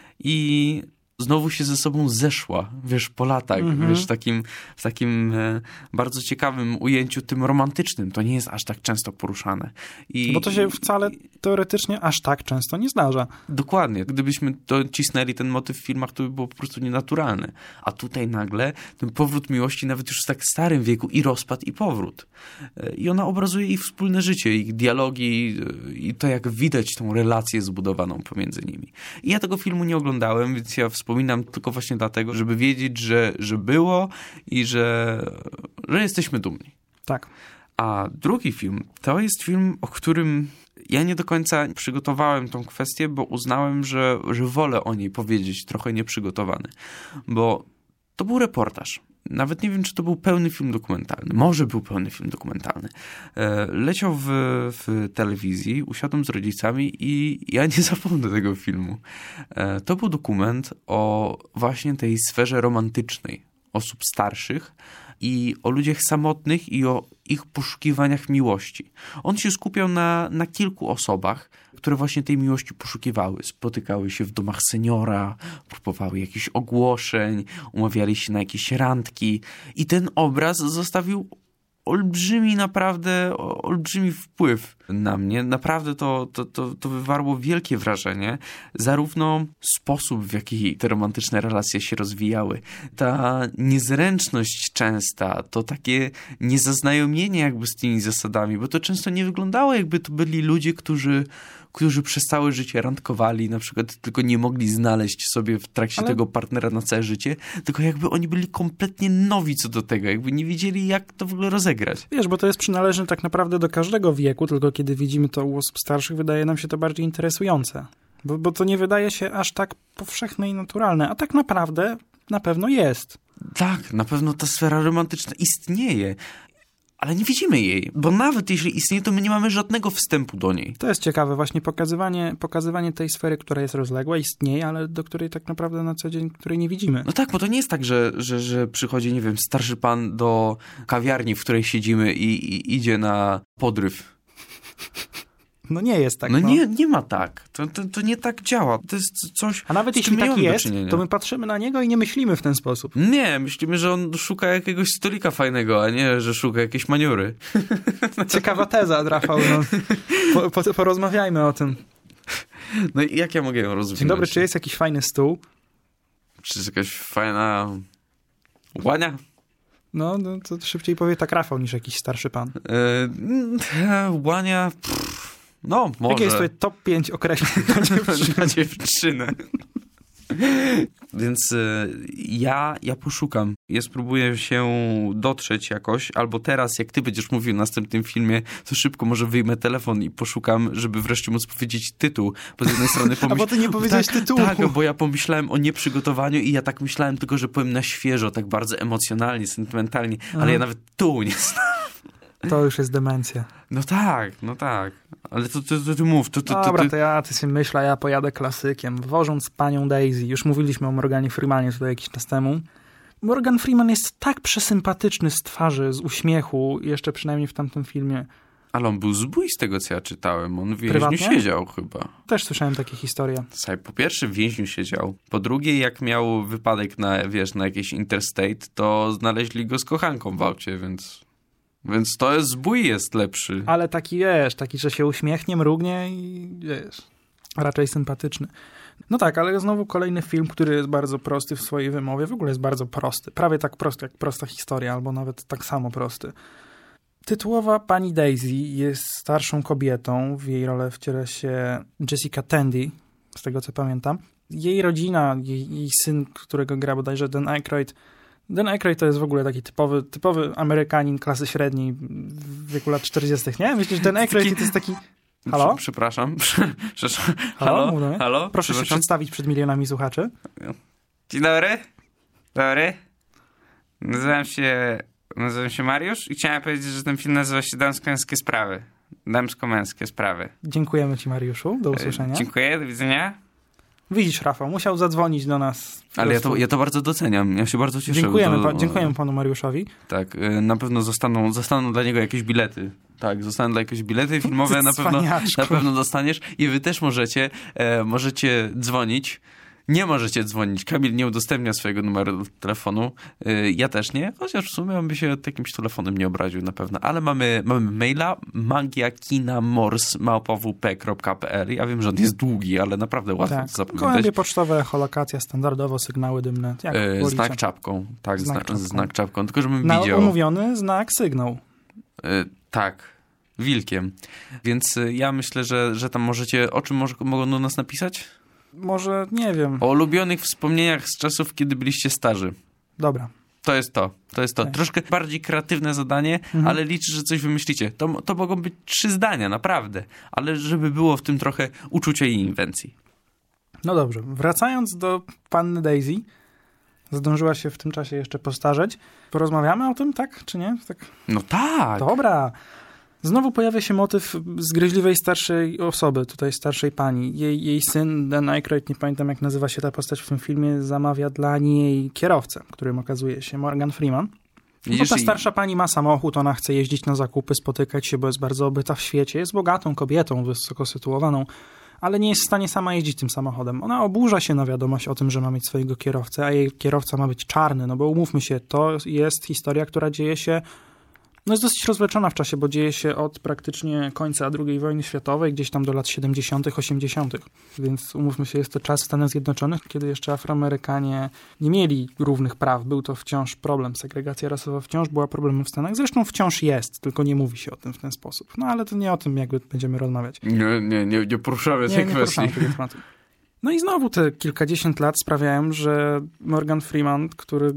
C: i znowu się ze sobą zeszła, wiesz, po latach, mm-hmm. wiesz, w takim, w takim e, bardzo ciekawym ujęciu, tym romantycznym. To nie jest aż tak często poruszane. I,
B: Bo to się wcale teoretycznie aż tak często nie zdarza.
C: Dokładnie. Gdybyśmy docisnęli ten motyw w filmach, to by było po prostu nienaturalne. A tutaj nagle ten powrót miłości nawet już w tak starym wieku i rozpad, i powrót. I ona obrazuje ich wspólne życie, ich dialogi i to, jak widać tą relację zbudowaną pomiędzy nimi. I ja tego filmu nie oglądałem, więc ja wspominam tylko właśnie dlatego, żeby wiedzieć, że, że było i że, że jesteśmy dumni.
B: Tak.
C: A drugi film to jest film, o którym ja nie do końca przygotowałem tą kwestię, bo uznałem, że, że wolę o niej powiedzieć trochę nieprzygotowany. Bo to był reportaż. Nawet nie wiem, czy to był pełny film dokumentalny. Może był pełny film dokumentalny. Leciał w, w telewizji, usiadłem z rodzicami i ja nie zapomnę tego filmu. To był dokument o właśnie tej sferze romantycznej osób starszych i o ludziach samotnych i o ich poszukiwaniach miłości. On się skupiał na, na kilku osobach, które właśnie tej miłości poszukiwały. Spotykały się w domach seniora, próbowały jakichś ogłoszeń, umawiali się na jakieś randki i ten obraz zostawił olbrzymi naprawdę, olbrzymi wpływ na mnie. Naprawdę to, to, to, to wywarło wielkie wrażenie. Zarówno sposób, w jaki te romantyczne relacje się rozwijały, ta niezręczność częsta, to takie niezaznajomienie jakby z tymi zasadami, bo to często nie wyglądało, jakby to byli ludzie, którzy którzy przez całe życie randkowali, na przykład tylko nie mogli znaleźć sobie w trakcie Ale... tego partnera na całe życie, tylko jakby oni byli kompletnie nowi co do tego, jakby nie wiedzieli, jak to w ogóle rozegrać.
B: Wiesz, bo to jest przynależne tak naprawdę do każdego wieku, tylko kiedy widzimy to u osób starszych, wydaje nam się to bardziej interesujące. Bo, bo to nie wydaje się aż tak powszechne i naturalne, a tak naprawdę na pewno jest.
C: Tak, na pewno ta sfera romantyczna istnieje. Ale nie widzimy jej, bo nawet jeśli istnieje, to my nie mamy żadnego wstępu do niej.
B: To jest ciekawe, właśnie pokazywanie, pokazywanie tej sfery, która jest rozległa, istnieje, ale do której tak naprawdę na co dzień, której nie widzimy.
C: No tak, bo to nie jest tak, że, że, że przychodzi, nie wiem, starszy pan do kawiarni, w której siedzimy i, i idzie na podryw.
B: No nie jest tak.
C: No,
B: no.
C: Nie, nie ma tak. To, to, to nie tak działa. To jest coś,
B: a nawet jeśli tak jest, to my patrzymy na niego i nie myślimy w ten sposób.
C: Nie, myślimy, że on szuka jakiegoś stolika fajnego, a nie, że szuka jakiejś maniury.
B: Ciekawa teza, Rafał. No. Po, po, porozmawiajmy o tym.
C: No i jak ja mogę ją rozumieć?
B: Dzień dobry, czy jest jakiś fajny stół?
C: Czy jest jakaś fajna łania?
B: No, no to szybciej powie tak Rafał niż jakiś starszy pan.
C: Yy, łania... Pff. No, może.
B: Jakie jest twoje top pięć określeń na dziewczynę?
C: Na dziewczynę. Więc y, ja, ja poszukam. Ja spróbuję się dotrzeć jakoś, albo teraz, jak ty będziesz mówił w następnym filmie, to szybko może wyjmę telefon i poszukam, żeby wreszcie móc powiedzieć tytuł. Bo z jednej strony pomyśl...
B: A bo ty nie powiedziałeś
C: tak,
B: tytułu.
C: Tak, bo ja pomyślałem o nieprzygotowaniu i ja tak myślałem tylko, że powiem na świeżo, tak bardzo emocjonalnie, sentymentalnie, ale
B: Aha.
C: ja nawet tyłu nie znam.
B: To już jest demencja.
C: No tak, no tak. Ale to, to, to ty mów. To, to,
B: Dobra,
C: to,
B: to ja ty sobie myślę, ja pojadę klasykiem. Wożąc panią Daisy. Już mówiliśmy o Morganie Freemanie tutaj jakiś czas temu. Morgan Freeman jest tak przesympatyczny z twarzy, z uśmiechu, jeszcze przynajmniej w tamtym filmie.
C: Ale on był zbój z tego, co ja czytałem. On w więźniu
B: Prywatnie?
C: siedział chyba.
B: Też słyszałem takie historie.
C: Słuchaj, po pierwsze w więźniu siedział. Po drugie, jak miał wypadek na, wiesz, na jakiś interstate, to znaleźli go z kochanką w aucie, więc... Więc to jest zbój jest lepszy.
B: Ale taki, wiesz, taki, że się uśmiechnie, mrugnie i wiesz, raczej sympatyczny. No tak, ale znowu kolejny film, który jest bardzo prosty w swojej wymowie. W ogóle jest bardzo prosty. Prawie tak prosty jak prosta historia, albo nawet tak samo prosty. Tytułowa pani Daisy jest starszą kobietą. W jej rolę wciela się Jessica Tandy, z tego co pamiętam. Jej rodzina, jej, jej syn, którego gra bodajże Dan Aykroyd. Dan Aykroyd to jest w ogóle taki typowy, typowy Amerykanin klasy średniej w wieku lat czterdziestych, nie? Myślisz, że Dan Aykroyd to jest taki... Halo?
C: Przepraszam. Przepraszam.
B: Halo?
C: Halo?
B: Halo?
C: Halo?
B: Proszę się przedstawić przed milionami słuchaczy.
C: Dzień dobry. Dobry. Nazywam się, nazywam się Mariusz i chciałem powiedzieć, że ten film nazywa się Damsko-męskie sprawy. Damsko-męskie sprawy.
B: Dziękujemy ci, Mariuszu. Do usłyszenia.
C: Dziękuję, do widzenia.
B: Widzisz, Rafał, musiał zadzwonić do nas.
C: Ale ja to, ja to bardzo doceniam. Ja się bardzo cieszę.
B: Dziękujemy,
C: to,
B: pa, dziękujemy panu Mariuszowi.
C: Tak, na pewno zostaną, zostaną dla niego jakieś bilety. Tak, zostaną dla jakieś bilety filmowe, na pewno, na pewno dostaniesz i wy też możecie, e, możecie dzwonić. Nie możecie dzwonić. Kamil nie udostępnia swojego numeru telefonu. E, ja też nie, chociaż w sumie on by się jakimś telefonem nie obraził na pewno. Ale mamy, mamy maila magiakinamors małpa w p kropka p l. Ja wiem, że on jest długi, ale naprawdę łatwo
B: tak.
C: to zapamiętać.
B: Gołębie pocztowe, echolokacja, standardowo, sygnały dymne. Jak
C: e, znak czapką. Tak, znak, znak, czapką. znak czapką. Tylko żebym
B: Na
C: widział.
B: umówiony znak sygnał.
C: E, tak. Wilkiem. Więc ja myślę, że, że tam możecie... O czym może, mogą do nas napisać?
B: Może, nie wiem.
C: O ulubionych wspomnieniach z czasów, kiedy byliście starzy.
B: Dobra.
C: To jest to. To jest to. Tak. Troszkę bardziej kreatywne zadanie, mhm. ale liczę, że coś wymyślicie. To, to mogą być trzy zdania, naprawdę. Ale żeby było w tym trochę uczucia i inwencji.
B: No dobrze. Wracając do panny Daisy, zdążyła się w tym czasie jeszcze postarzeć. Porozmawiamy o tym, tak? Czy nie? Tak.
C: No tak.
B: Dobra. Znowu pojawia się motyw zgryźliwej starszej osoby, tutaj starszej pani. Jej, jej syn, Dan Aykroyd, nie pamiętam jak nazywa się ta postać w tym filmie, zamawia dla niej kierowcę, którym okazuje się Morgan Freeman. Bo ta starsza pani ma samochód, ona chce jeździć na zakupy, spotykać się, bo jest bardzo obyta w świecie, jest bogatą kobietą, wysoko sytuowaną, ale nie jest w stanie sama jeździć tym samochodem. Ona oburza się na wiadomość o tym, że ma mieć swojego kierowcę, a jej kierowca ma być czarny, no bo umówmy się, to jest historia, która dzieje się No jest dosyć rozwleczona w czasie, bo dzieje się od praktycznie końca drugiej wojny światowej, gdzieś tam do lat siedemdziesiątych, osiemdziesiątych. Więc umówmy się, jest to czas Stanów Zjednoczonych, kiedy jeszcze Afroamerykanie nie mieli równych praw. Był to wciąż problem. Segregacja rasowa wciąż była problemem w Stanach. Zresztą wciąż jest, tylko nie mówi się o tym w ten sposób. No ale to nie o tym jakby będziemy rozmawiać.
C: Nie, nie, nie, nie poruszamy tej
B: nie, nie
C: kwestii.
B: Poruszamy tego tematu. No i znowu te kilkadziesiąt lat sprawiają, że Morgan Freeman, który...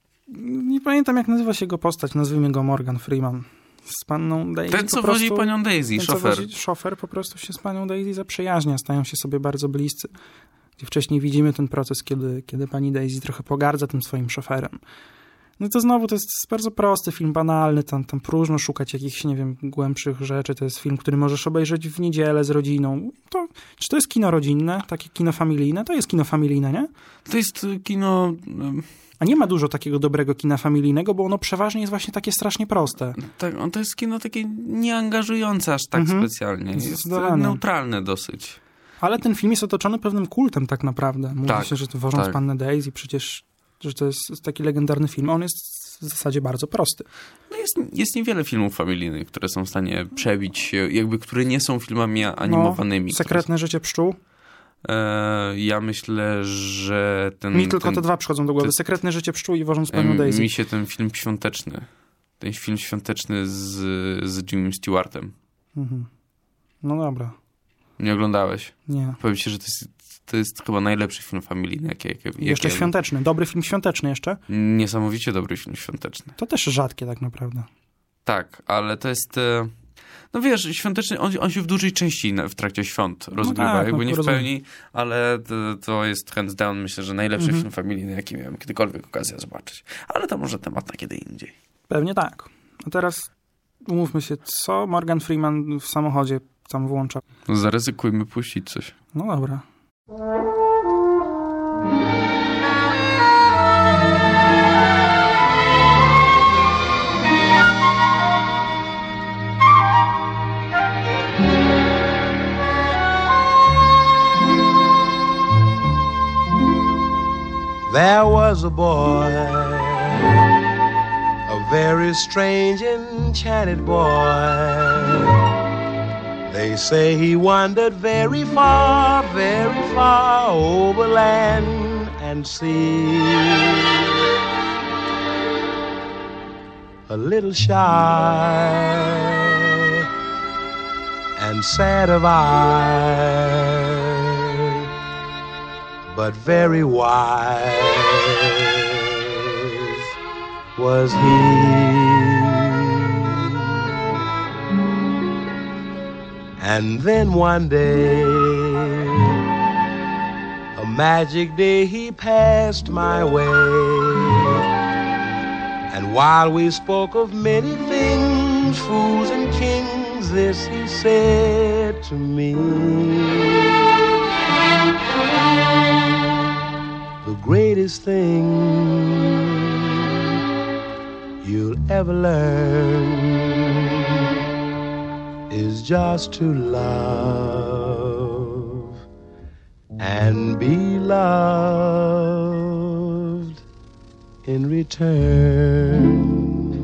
B: Nie pamiętam, jak nazywa się jego postać. Nazwijmy go Morgan Freeman. Z panną Daisy.
C: Ten, co
B: po prostu,
C: wozi panią Daisy,
B: ten,
C: szofer.
B: Co wozi, szofer po prostu się z panią Daisy zaprzyjaźnia. Stają się sobie bardzo bliscy. Gdzie wcześniej widzimy ten proces, kiedy, kiedy pani Daisy trochę pogardza tym swoim szoferem. No to znowu, to jest bardzo prosty film, banalny. Tam, tam próżno szukać jakichś, nie wiem, głębszych rzeczy. To jest film, który możesz obejrzeć w niedzielę z rodziną. To, czy to jest kino rodzinne? Takie kino familijne? To jest kino familijne, nie?
C: To jest kino...
B: A nie ma dużo takiego dobrego kina familijnego, bo ono przeważnie jest właśnie takie strasznie proste.
C: Tak, on to jest kino takie nieangażujące aż tak mhm. specjalnie. Jest neutralne dosyć.
B: Ale ten film jest otoczony pewnym kultem tak naprawdę. Mówi tak, się, że to wożąc tak. pannę Daisy, przecież że to jest taki legendarny film. On jest w zasadzie bardzo prosty.
C: No jest, jest niewiele filmów familijnych, które są w stanie przebić się, jakby które nie są filmami animowanymi.
B: No, Sekretne życie pszczół.
C: Ja myślę, że ten...
B: Mi tylko
C: ten,
B: te dwa przychodzą do głowy.
C: ten,
B: Sekretne życie pszczół i wożąc panią Daisy.
C: Mi się ten film świąteczny. Ten film świąteczny z, z Jimmy Stewartem.
B: Mhm. No dobra.
C: Nie oglądałeś?
B: Nie.
C: Powiem ci, że to jest to jest chyba najlepszy film familijny, jaki, jaki, jaki
B: Jeszcze
C: ja...
B: świąteczny. Dobry film świąteczny jeszcze.
C: Niesamowicie dobry film świąteczny.
B: To też rzadkie tak naprawdę.
C: Tak, ale to jest... No wiesz, świąteczny, on, on się w dużej części w trakcie świąt rozgrywa,
B: no tak,
C: jakby
B: no,
C: nie w
B: rozumiem.
C: pełni, ale to, to jest hands down, myślę, że najlepszy
B: Mhm.
C: film familijny, jaki miałem kiedykolwiek okazję zobaczyć. Ale to może temat na kiedy indziej.
B: Pewnie tak. A teraz umówmy się, co Morgan Freeman w samochodzie tam włącza.
C: No zaryzykujmy puścić coś.
B: No dobra.
F: There was a boy, a very strange, enchanted boy. They say he wandered very far, very far over land and sea. A little shy and sad of eye, but very wise was he. And then one day, a magic day, he passed my way. And while we spoke of many things, fools and kings, this he said to me: the greatest thing you'll ever learn is just to love and be loved in return.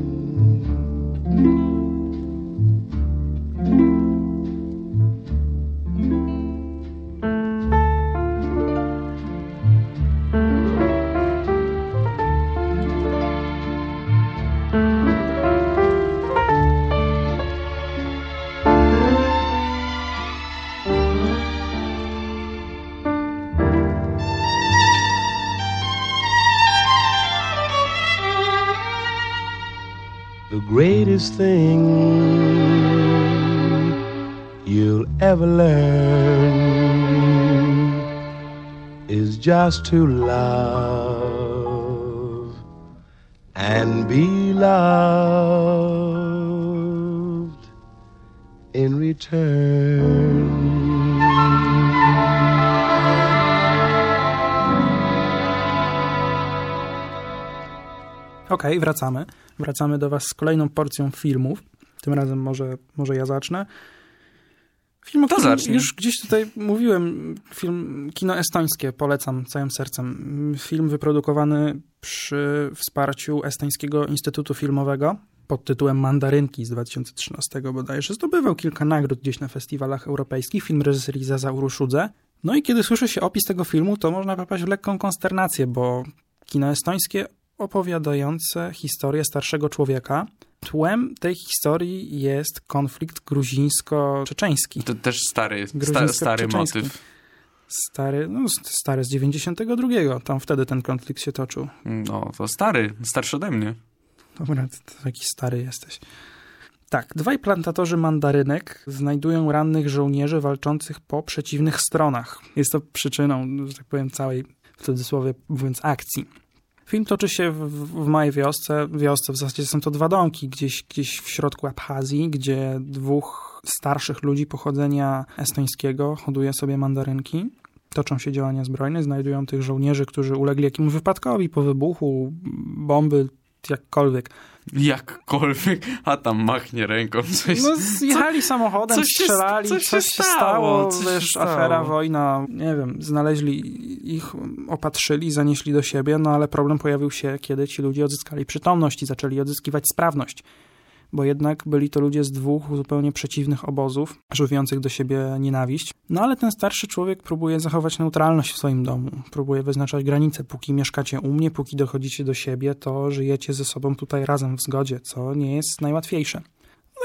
F: The greatest thing you'll ever learn is just to love and be loved in return.
B: Okej, okay, wracamy. Wracamy do was z kolejną porcją filmów. Tym razem może, może ja zacznę. Film, o
C: to
B: którym
C: zacznij.
B: już gdzieś tutaj mówiłem. Film, kino estońskie, polecam całym sercem. Film wyprodukowany przy wsparciu Estońskiego Instytutu Filmowego pod tytułem Mandarynki z dwa tysiące trzynastego bodajże. Zdobywał kilka nagród gdzieś na festiwalach europejskich. Film reżyserii Zaza Uruszudze. No i kiedy słyszy się opis tego filmu, to można popaść w lekką konsternację, bo kino estońskie opowiadające historię starszego człowieka. Tłem tej historii jest konflikt gruzińsko-czeczeński.
C: To też stary, sta, stary motyw.
B: Stary, no stary z dziewięćdziesiątego drugiego. Tam wtedy ten konflikt się toczył.
C: No, to stary, starszy ode mnie.
B: Dobra, ty taki stary jesteś. Tak, dwaj plantatorzy mandarynek znajdują rannych żołnierzy walczących po przeciwnych stronach. Jest to przyczyną, że tak powiem, całej, w cudzysłowie mówiąc, akcji. Film toczy się w, w małej wiosce, wiosce, w zasadzie są to dwa domki, gdzieś, gdzieś w środku Abchazji, gdzie dwóch starszych ludzi pochodzenia estońskiego hoduje sobie mandarynki. Toczą się działania zbrojne, znajdują tych żołnierzy, którzy ulegli jakiemuś wypadkowi po wybuchu, bomby, jakkolwiek.
C: Jakkolwiek, a tam machnie ręką. Coś,
B: no zjechali co, samochodem, coś strzelali,
C: coś,
B: coś
C: się
B: się
C: stało,
B: stało,
C: coś
B: wiesz,
C: się stało.
B: afera, wojna, nie wiem, znaleźli ich, opatrzyli, zanieśli do siebie, no ale problem pojawił się, kiedy ci ludzie odzyskali przytomność i zaczęli odzyskiwać sprawność. Bo jednak byli to ludzie z dwóch zupełnie przeciwnych obozów, żywiących do siebie nienawiść. No ale ten starszy człowiek próbuje zachować neutralność w swoim domu, próbuje wyznaczać granice. Póki mieszkacie u mnie, póki dochodzicie do siebie, to żyjecie ze sobą tutaj razem w zgodzie, co nie jest najłatwiejsze. No i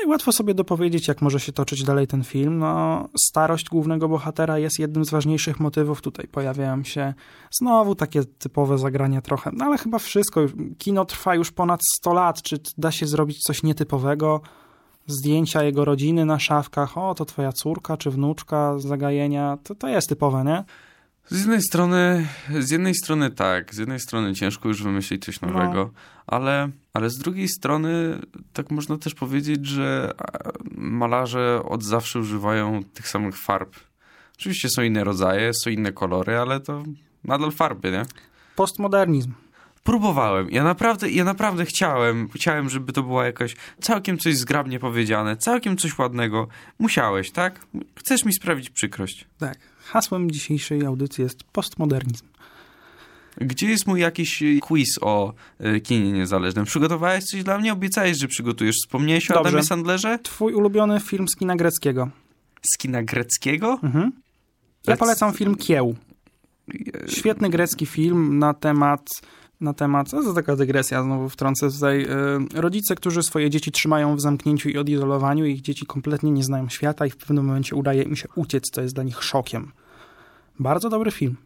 B: i łatwo sobie dopowiedzieć, jak może się toczyć dalej ten film. No, starość głównego bohatera jest jednym z ważniejszych motywów. Tutaj pojawiają się znowu takie typowe zagrania trochę, no ale chyba wszystko. Kino trwa już ponad sto lat. Czy da się zrobić coś nietypowego? Zdjęcia jego rodziny na szafkach. O, to twoja córka czy wnuczka z zagajenia. To, to jest typowe, nie?
C: Z jednej strony, z jednej strony tak, z jednej strony ciężko już wymyślić coś nowego, no. ale, ale z drugiej strony tak można też powiedzieć, że malarze od zawsze używają tych samych farb. Oczywiście są inne rodzaje, są inne kolory, ale to nadal farby, nie?
B: Postmodernizm.
C: Próbowałem. Ja naprawdę, ja naprawdę chciałem, chciałem, żeby to było jakoś całkiem coś zgrabnie powiedziane, całkiem coś ładnego. Musiałeś, tak? Chcesz mi sprawić przykrość.
B: Tak. Hasłem dzisiejszej audycji jest postmodernizm.
C: Gdzie jest mój jakiś quiz o y, kinie niezależnym? Przygotowałeś coś dla mnie? Obiecałeś, że przygotujesz. Wspomniałeś o Adamie Sandlerze?
B: Twój ulubiony film z kina greckiego.
C: Z kina greckiego?
B: Mhm. Ja Lec... polecam film Kieł. Świetny grecki film na temat... na temat, no to taka dygresja, znowu wtrącę tutaj, yy, rodzice, którzy swoje dzieci trzymają w zamknięciu i odizolowaniu, ich dzieci kompletnie nie znają świata i w pewnym momencie udaje im się uciec, co jest dla nich szokiem. Bardzo dobry film.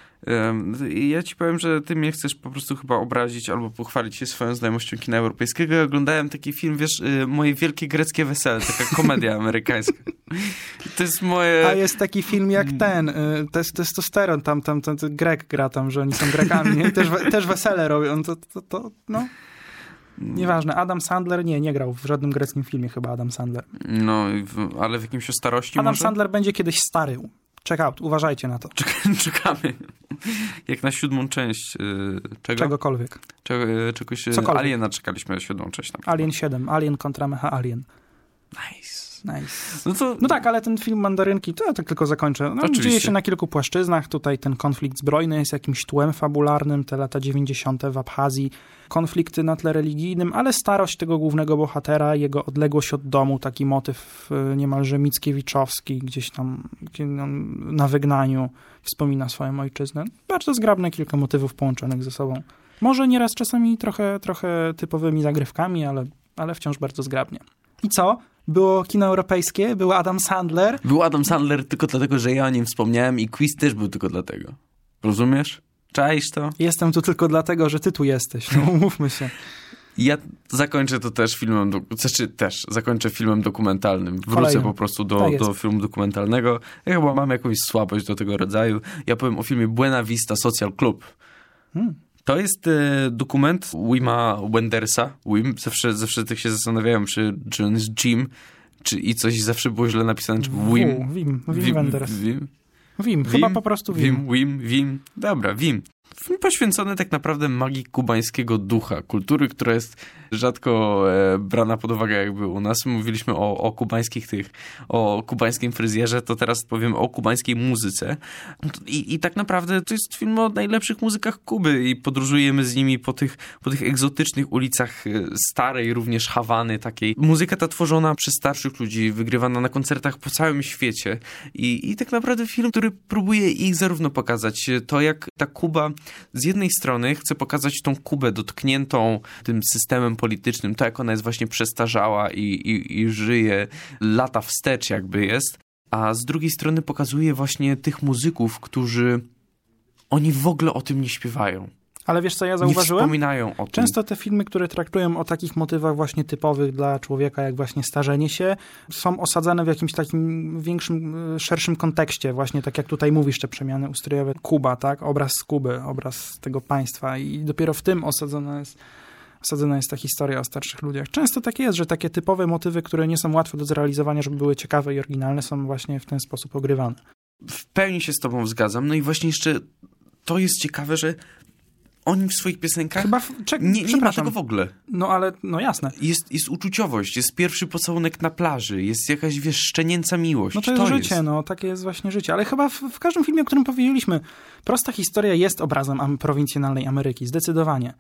C: Ja ci powiem, że ty mnie chcesz po prostu chyba obrazić albo pochwalić się swoją znajomością kina europejskiego. Ja oglądałem taki film, wiesz, Moje wielkie greckie wesele, taka komedia amerykańska. To jest moje...
B: A jest taki film jak ten, tes, testosteron, tam, tam, tam, tam Grek gra tam, że oni są Grekami, nie? Też, też wesele robią, to, to, to no... Nieważne, Adam Sandler nie, nie grał w żadnym greckim filmie chyba Adam Sandler.
C: No, ale w jakimś o starości
B: Adam
C: może?
B: Sandler będzie kiedyś stary. Check out, uważajcie na to.
C: Czekamy. Jak na siódmą część yy, czego?
B: Czegokolwiek.
C: Czego, yy, czegoś,
B: Cokolwiek.
C: Aliena czekaliśmy na siódmą część. Na
B: Alien siedem. Alien kontra Mecha Alien.
C: Nice.
B: Nice.
C: No, to...
B: no tak, ale ten film Mandarynki, to ja tak tylko zakończę. No, dzieje się na kilku płaszczyznach. Tutaj ten konflikt zbrojny jest jakimś tłem fabularnym, te lata dziewięćdziesiąte w Abchazji, konflikty na tle religijnym, ale starość tego głównego bohatera, jego odległość od domu, taki motyw niemalże mickiewiczowski, gdzieś tam gdzie na wygnaniu wspomina swoją ojczyznę. Bardzo zgrabne kilka motywów połączonych ze sobą. Może nieraz czasami trochę, trochę typowymi zagrywkami, ale, ale wciąż bardzo zgrabnie. I co? Było kino europejskie, był Adam Sandler.
C: Był Adam Sandler tylko dlatego, że ja o nim wspomniałem i quiz też był tylko dlatego. Rozumiesz? Czaisz to?
B: Jestem tu tylko dlatego, że ty tu jesteś. No umówmy się.
C: Ja zakończę to też filmem, do... znaczy też zakończę filmem dokumentalnym. Wrócę Kolejnym. po prostu do, tak do filmu dokumentalnego. Ja chyba mam jakąś słabość do tego rodzaju. Ja powiem o filmie Buena Vista Social Club. Hmm. To jest e, dokument Wima Wendersa. Wim, zawsze, zawsze tak się zastanawiałem, czy, czy on jest Jim, czy i coś zawsze było źle napisane, czy Wim.
B: Wim, Wim, Wim Wenders.
C: Wim?
B: Wim, chyba po prostu Wim.
C: Wim, Wim, Wim. Dobra, Wim. Film poświęcony tak naprawdę magii kubańskiego ducha, kultury, która jest rzadko e, brana pod uwagę jakby u nas. Mówiliśmy o, o kubańskich tych, o kubańskim fryzjerze, to teraz powiem o kubańskiej muzyce. I, i tak naprawdę to jest film o najlepszych muzykach Kuby i podróżujemy z nimi po tych, po tych egzotycznych ulicach starej również Hawany takiej. Muzyka ta tworzona przez starszych ludzi, wygrywana na koncertach po całym świecie. I, i tak naprawdę film, który próbuje ich zarówno pokazać to, jak ta Kuba z jednej strony chce pokazać tą Kubę dotkniętą tym systemem politycznym, to jak ona jest właśnie przestarzała i, i, i żyje lata wstecz jakby jest, a z drugiej strony pokazuje właśnie tych muzyków, którzy oni w ogóle o tym nie śpiewają.
B: Ale wiesz co ja zauważyłem?
C: Nie wspominają o tym.
B: Często te filmy, które traktują o takich motywach właśnie typowych dla człowieka, jak właśnie starzenie się, są osadzane w jakimś takim większym, szerszym kontekście. Właśnie tak jak tutaj mówisz, te przemiany ustrojowe. Kuba, tak? Obraz z Kuby, obraz tego państwa i dopiero w tym osadzona jest, osadzona jest ta historia o starszych ludziach. Często tak jest, że takie typowe motywy, które nie są łatwe do zrealizowania, żeby były ciekawe i oryginalne, są właśnie w ten sposób ogrywane.
C: W pełni się z tobą zgadzam. No i właśnie jeszcze to jest ciekawe, że oni w swoich piosenkach
B: Chyba w, czek,
C: nie, nie ma tego w ogóle.
B: No ale, no jasne.
C: Jest, jest uczuciowość, jest pierwszy pocałunek na plaży, jest jakaś, wiesz, szczenięca miłość.
B: No to jest to życie, jest. no takie jest właśnie życie. Ale chyba w, w każdym filmie, o którym powiedzieliśmy, prosta historia jest obrazem am, prowincjonalnej Ameryki, zdecydowanie.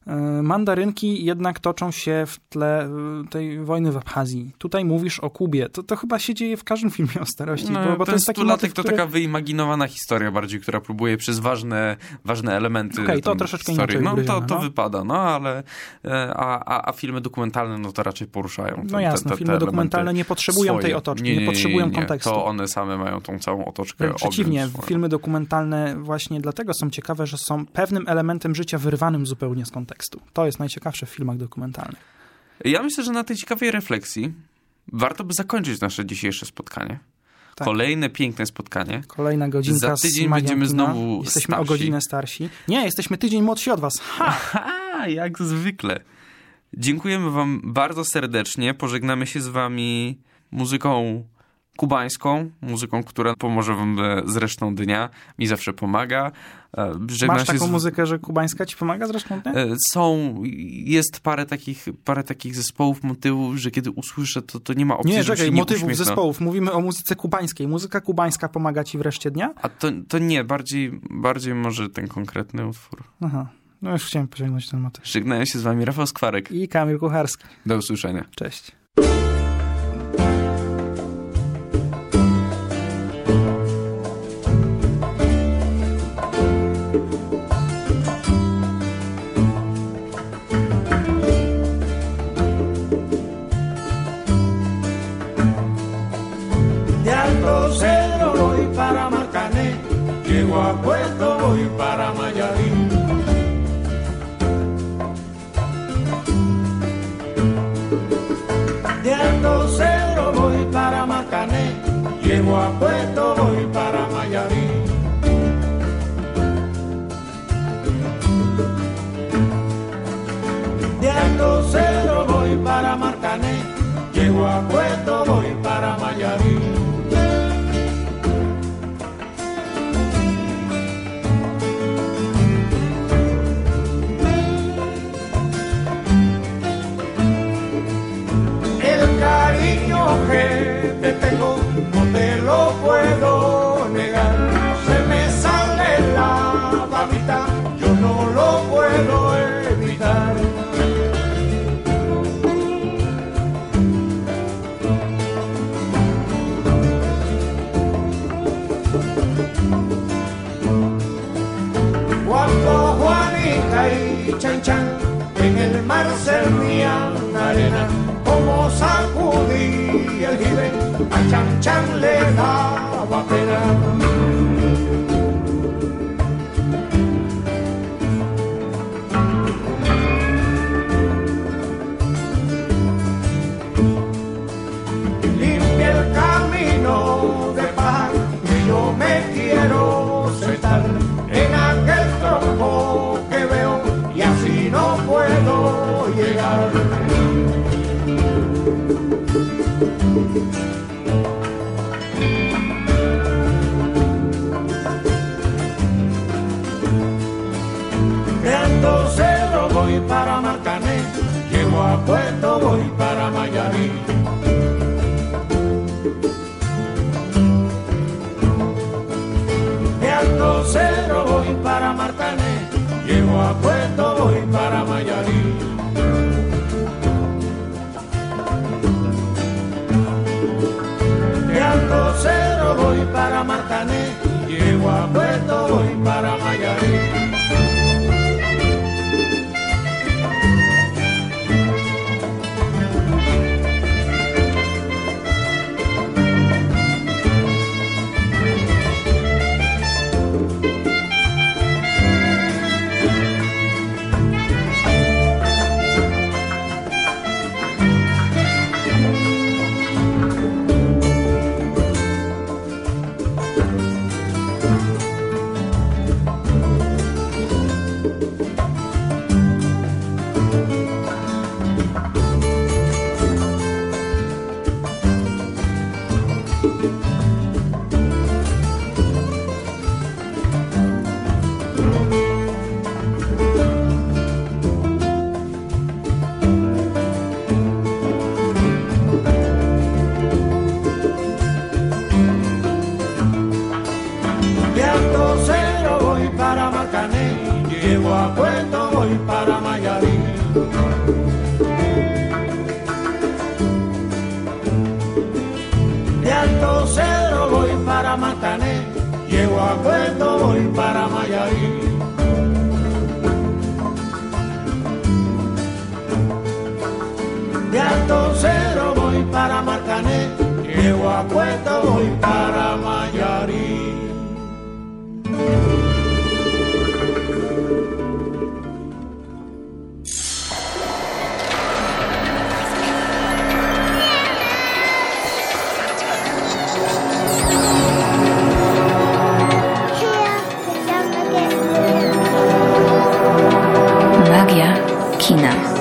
B: Mandarynki jednak toczą się w tle tej wojny w Abchazji. Tutaj mówisz o Kubie. To, to chyba się dzieje w każdym filmie o starości.
C: No,
B: bo, bo to jest taki
C: Stulatek
B: motyw,
C: to
B: który...
C: taka wyimaginowana historia bardziej, która próbuje przez ważne, ważne elementy
B: Okej, okay, to troszeczkę
C: historii.
B: inaczej
C: No to, to
B: no.
C: wypada, no ale a, a, a filmy dokumentalne no to raczej poruszają. Te,
B: no jasne,
C: te, te,
B: filmy
C: te
B: dokumentalne nie potrzebują
C: swoje.
B: tej otoczki,
C: nie, nie,
B: nie, nie potrzebują
C: nie, nie.
B: kontekstu.
C: To one same mają tą całą otoczkę.
B: Wręcz przeciwnie, filmy dokumentalne właśnie dlatego są ciekawe, że są pewnym elementem życia wyrwanym zupełnie z kontekstu. To jest najciekawsze w filmach dokumentalnych.
C: Ja myślę, że na tej ciekawej refleksji warto by zakończyć nasze dzisiejsze spotkanie. Tak. Kolejne piękne spotkanie.
B: Kolejna godzinka
C: Za tydzień
B: z
C: będziemy
B: kina.
C: znowu
B: Jesteśmy
C: starsi.
B: o godzinę starsi. Nie, jesteśmy tydzień młodsi od was. Ha!
C: Aha, jak zwykle. Dziękujemy wam bardzo serdecznie. Pożegnamy się z wami muzyką kubańską, muzyką, która pomoże wam z resztą dnia. Mi zawsze pomaga. Żegnam
B: Masz taką
C: z...
B: muzykę, że kubańska ci pomaga z resztą dnia?
C: Są, jest parę takich, parę takich zespołów, motywów, że kiedy usłyszę, to, to nie ma opcji,
B: nie,
C: żeby
B: czekaj,
C: się nie
B: motywów,
C: uśmiechnę.
B: zespołów. Mówimy o muzyce kubańskiej. Muzyka kubańska pomaga ci w reszcie dnia?
C: A to, to nie, bardziej, bardziej może ten konkretny utwór.
B: Aha, no już chciałem pociągnąć ten motyw.
C: Żegnają się z wami Rafał Skwarek
B: i Kamil Kucharski.
C: Do usłyszenia.
B: Cześć.
E: Llego a Puerto, voy para Mayarí. De Alto Cedro voy para Marcané. Llego a Puerto, voy para Mayarí. De Alto Cedro voy para Marcané. Llego a Puerto, voy para Mayarí. Que te tengo, no te lo puedo negar. Se me sale la babita, yo no lo puedo evitar. Cuando Juanita y Chan Chan en el mar servían arena, como sacudí el jibe, a Chan Chan le daba pena. Limpia el camino de paz, que yo me quiero sentar en aquel tronco que veo y así no puedo llegar. De Alto Cedro voy para Marcané, llego a Puerto, voy para Mayarí. De Alto Cedro voy para Marcané, llego a Puerto, voy para Mayarí. De Alto Cedro voy para Marcané, llego a Puerto, voy para Mayarí. Mayarí. De Alto Cero voy para Marcané, llego a Cuesta voy para Mayarí.
A: Magia kina.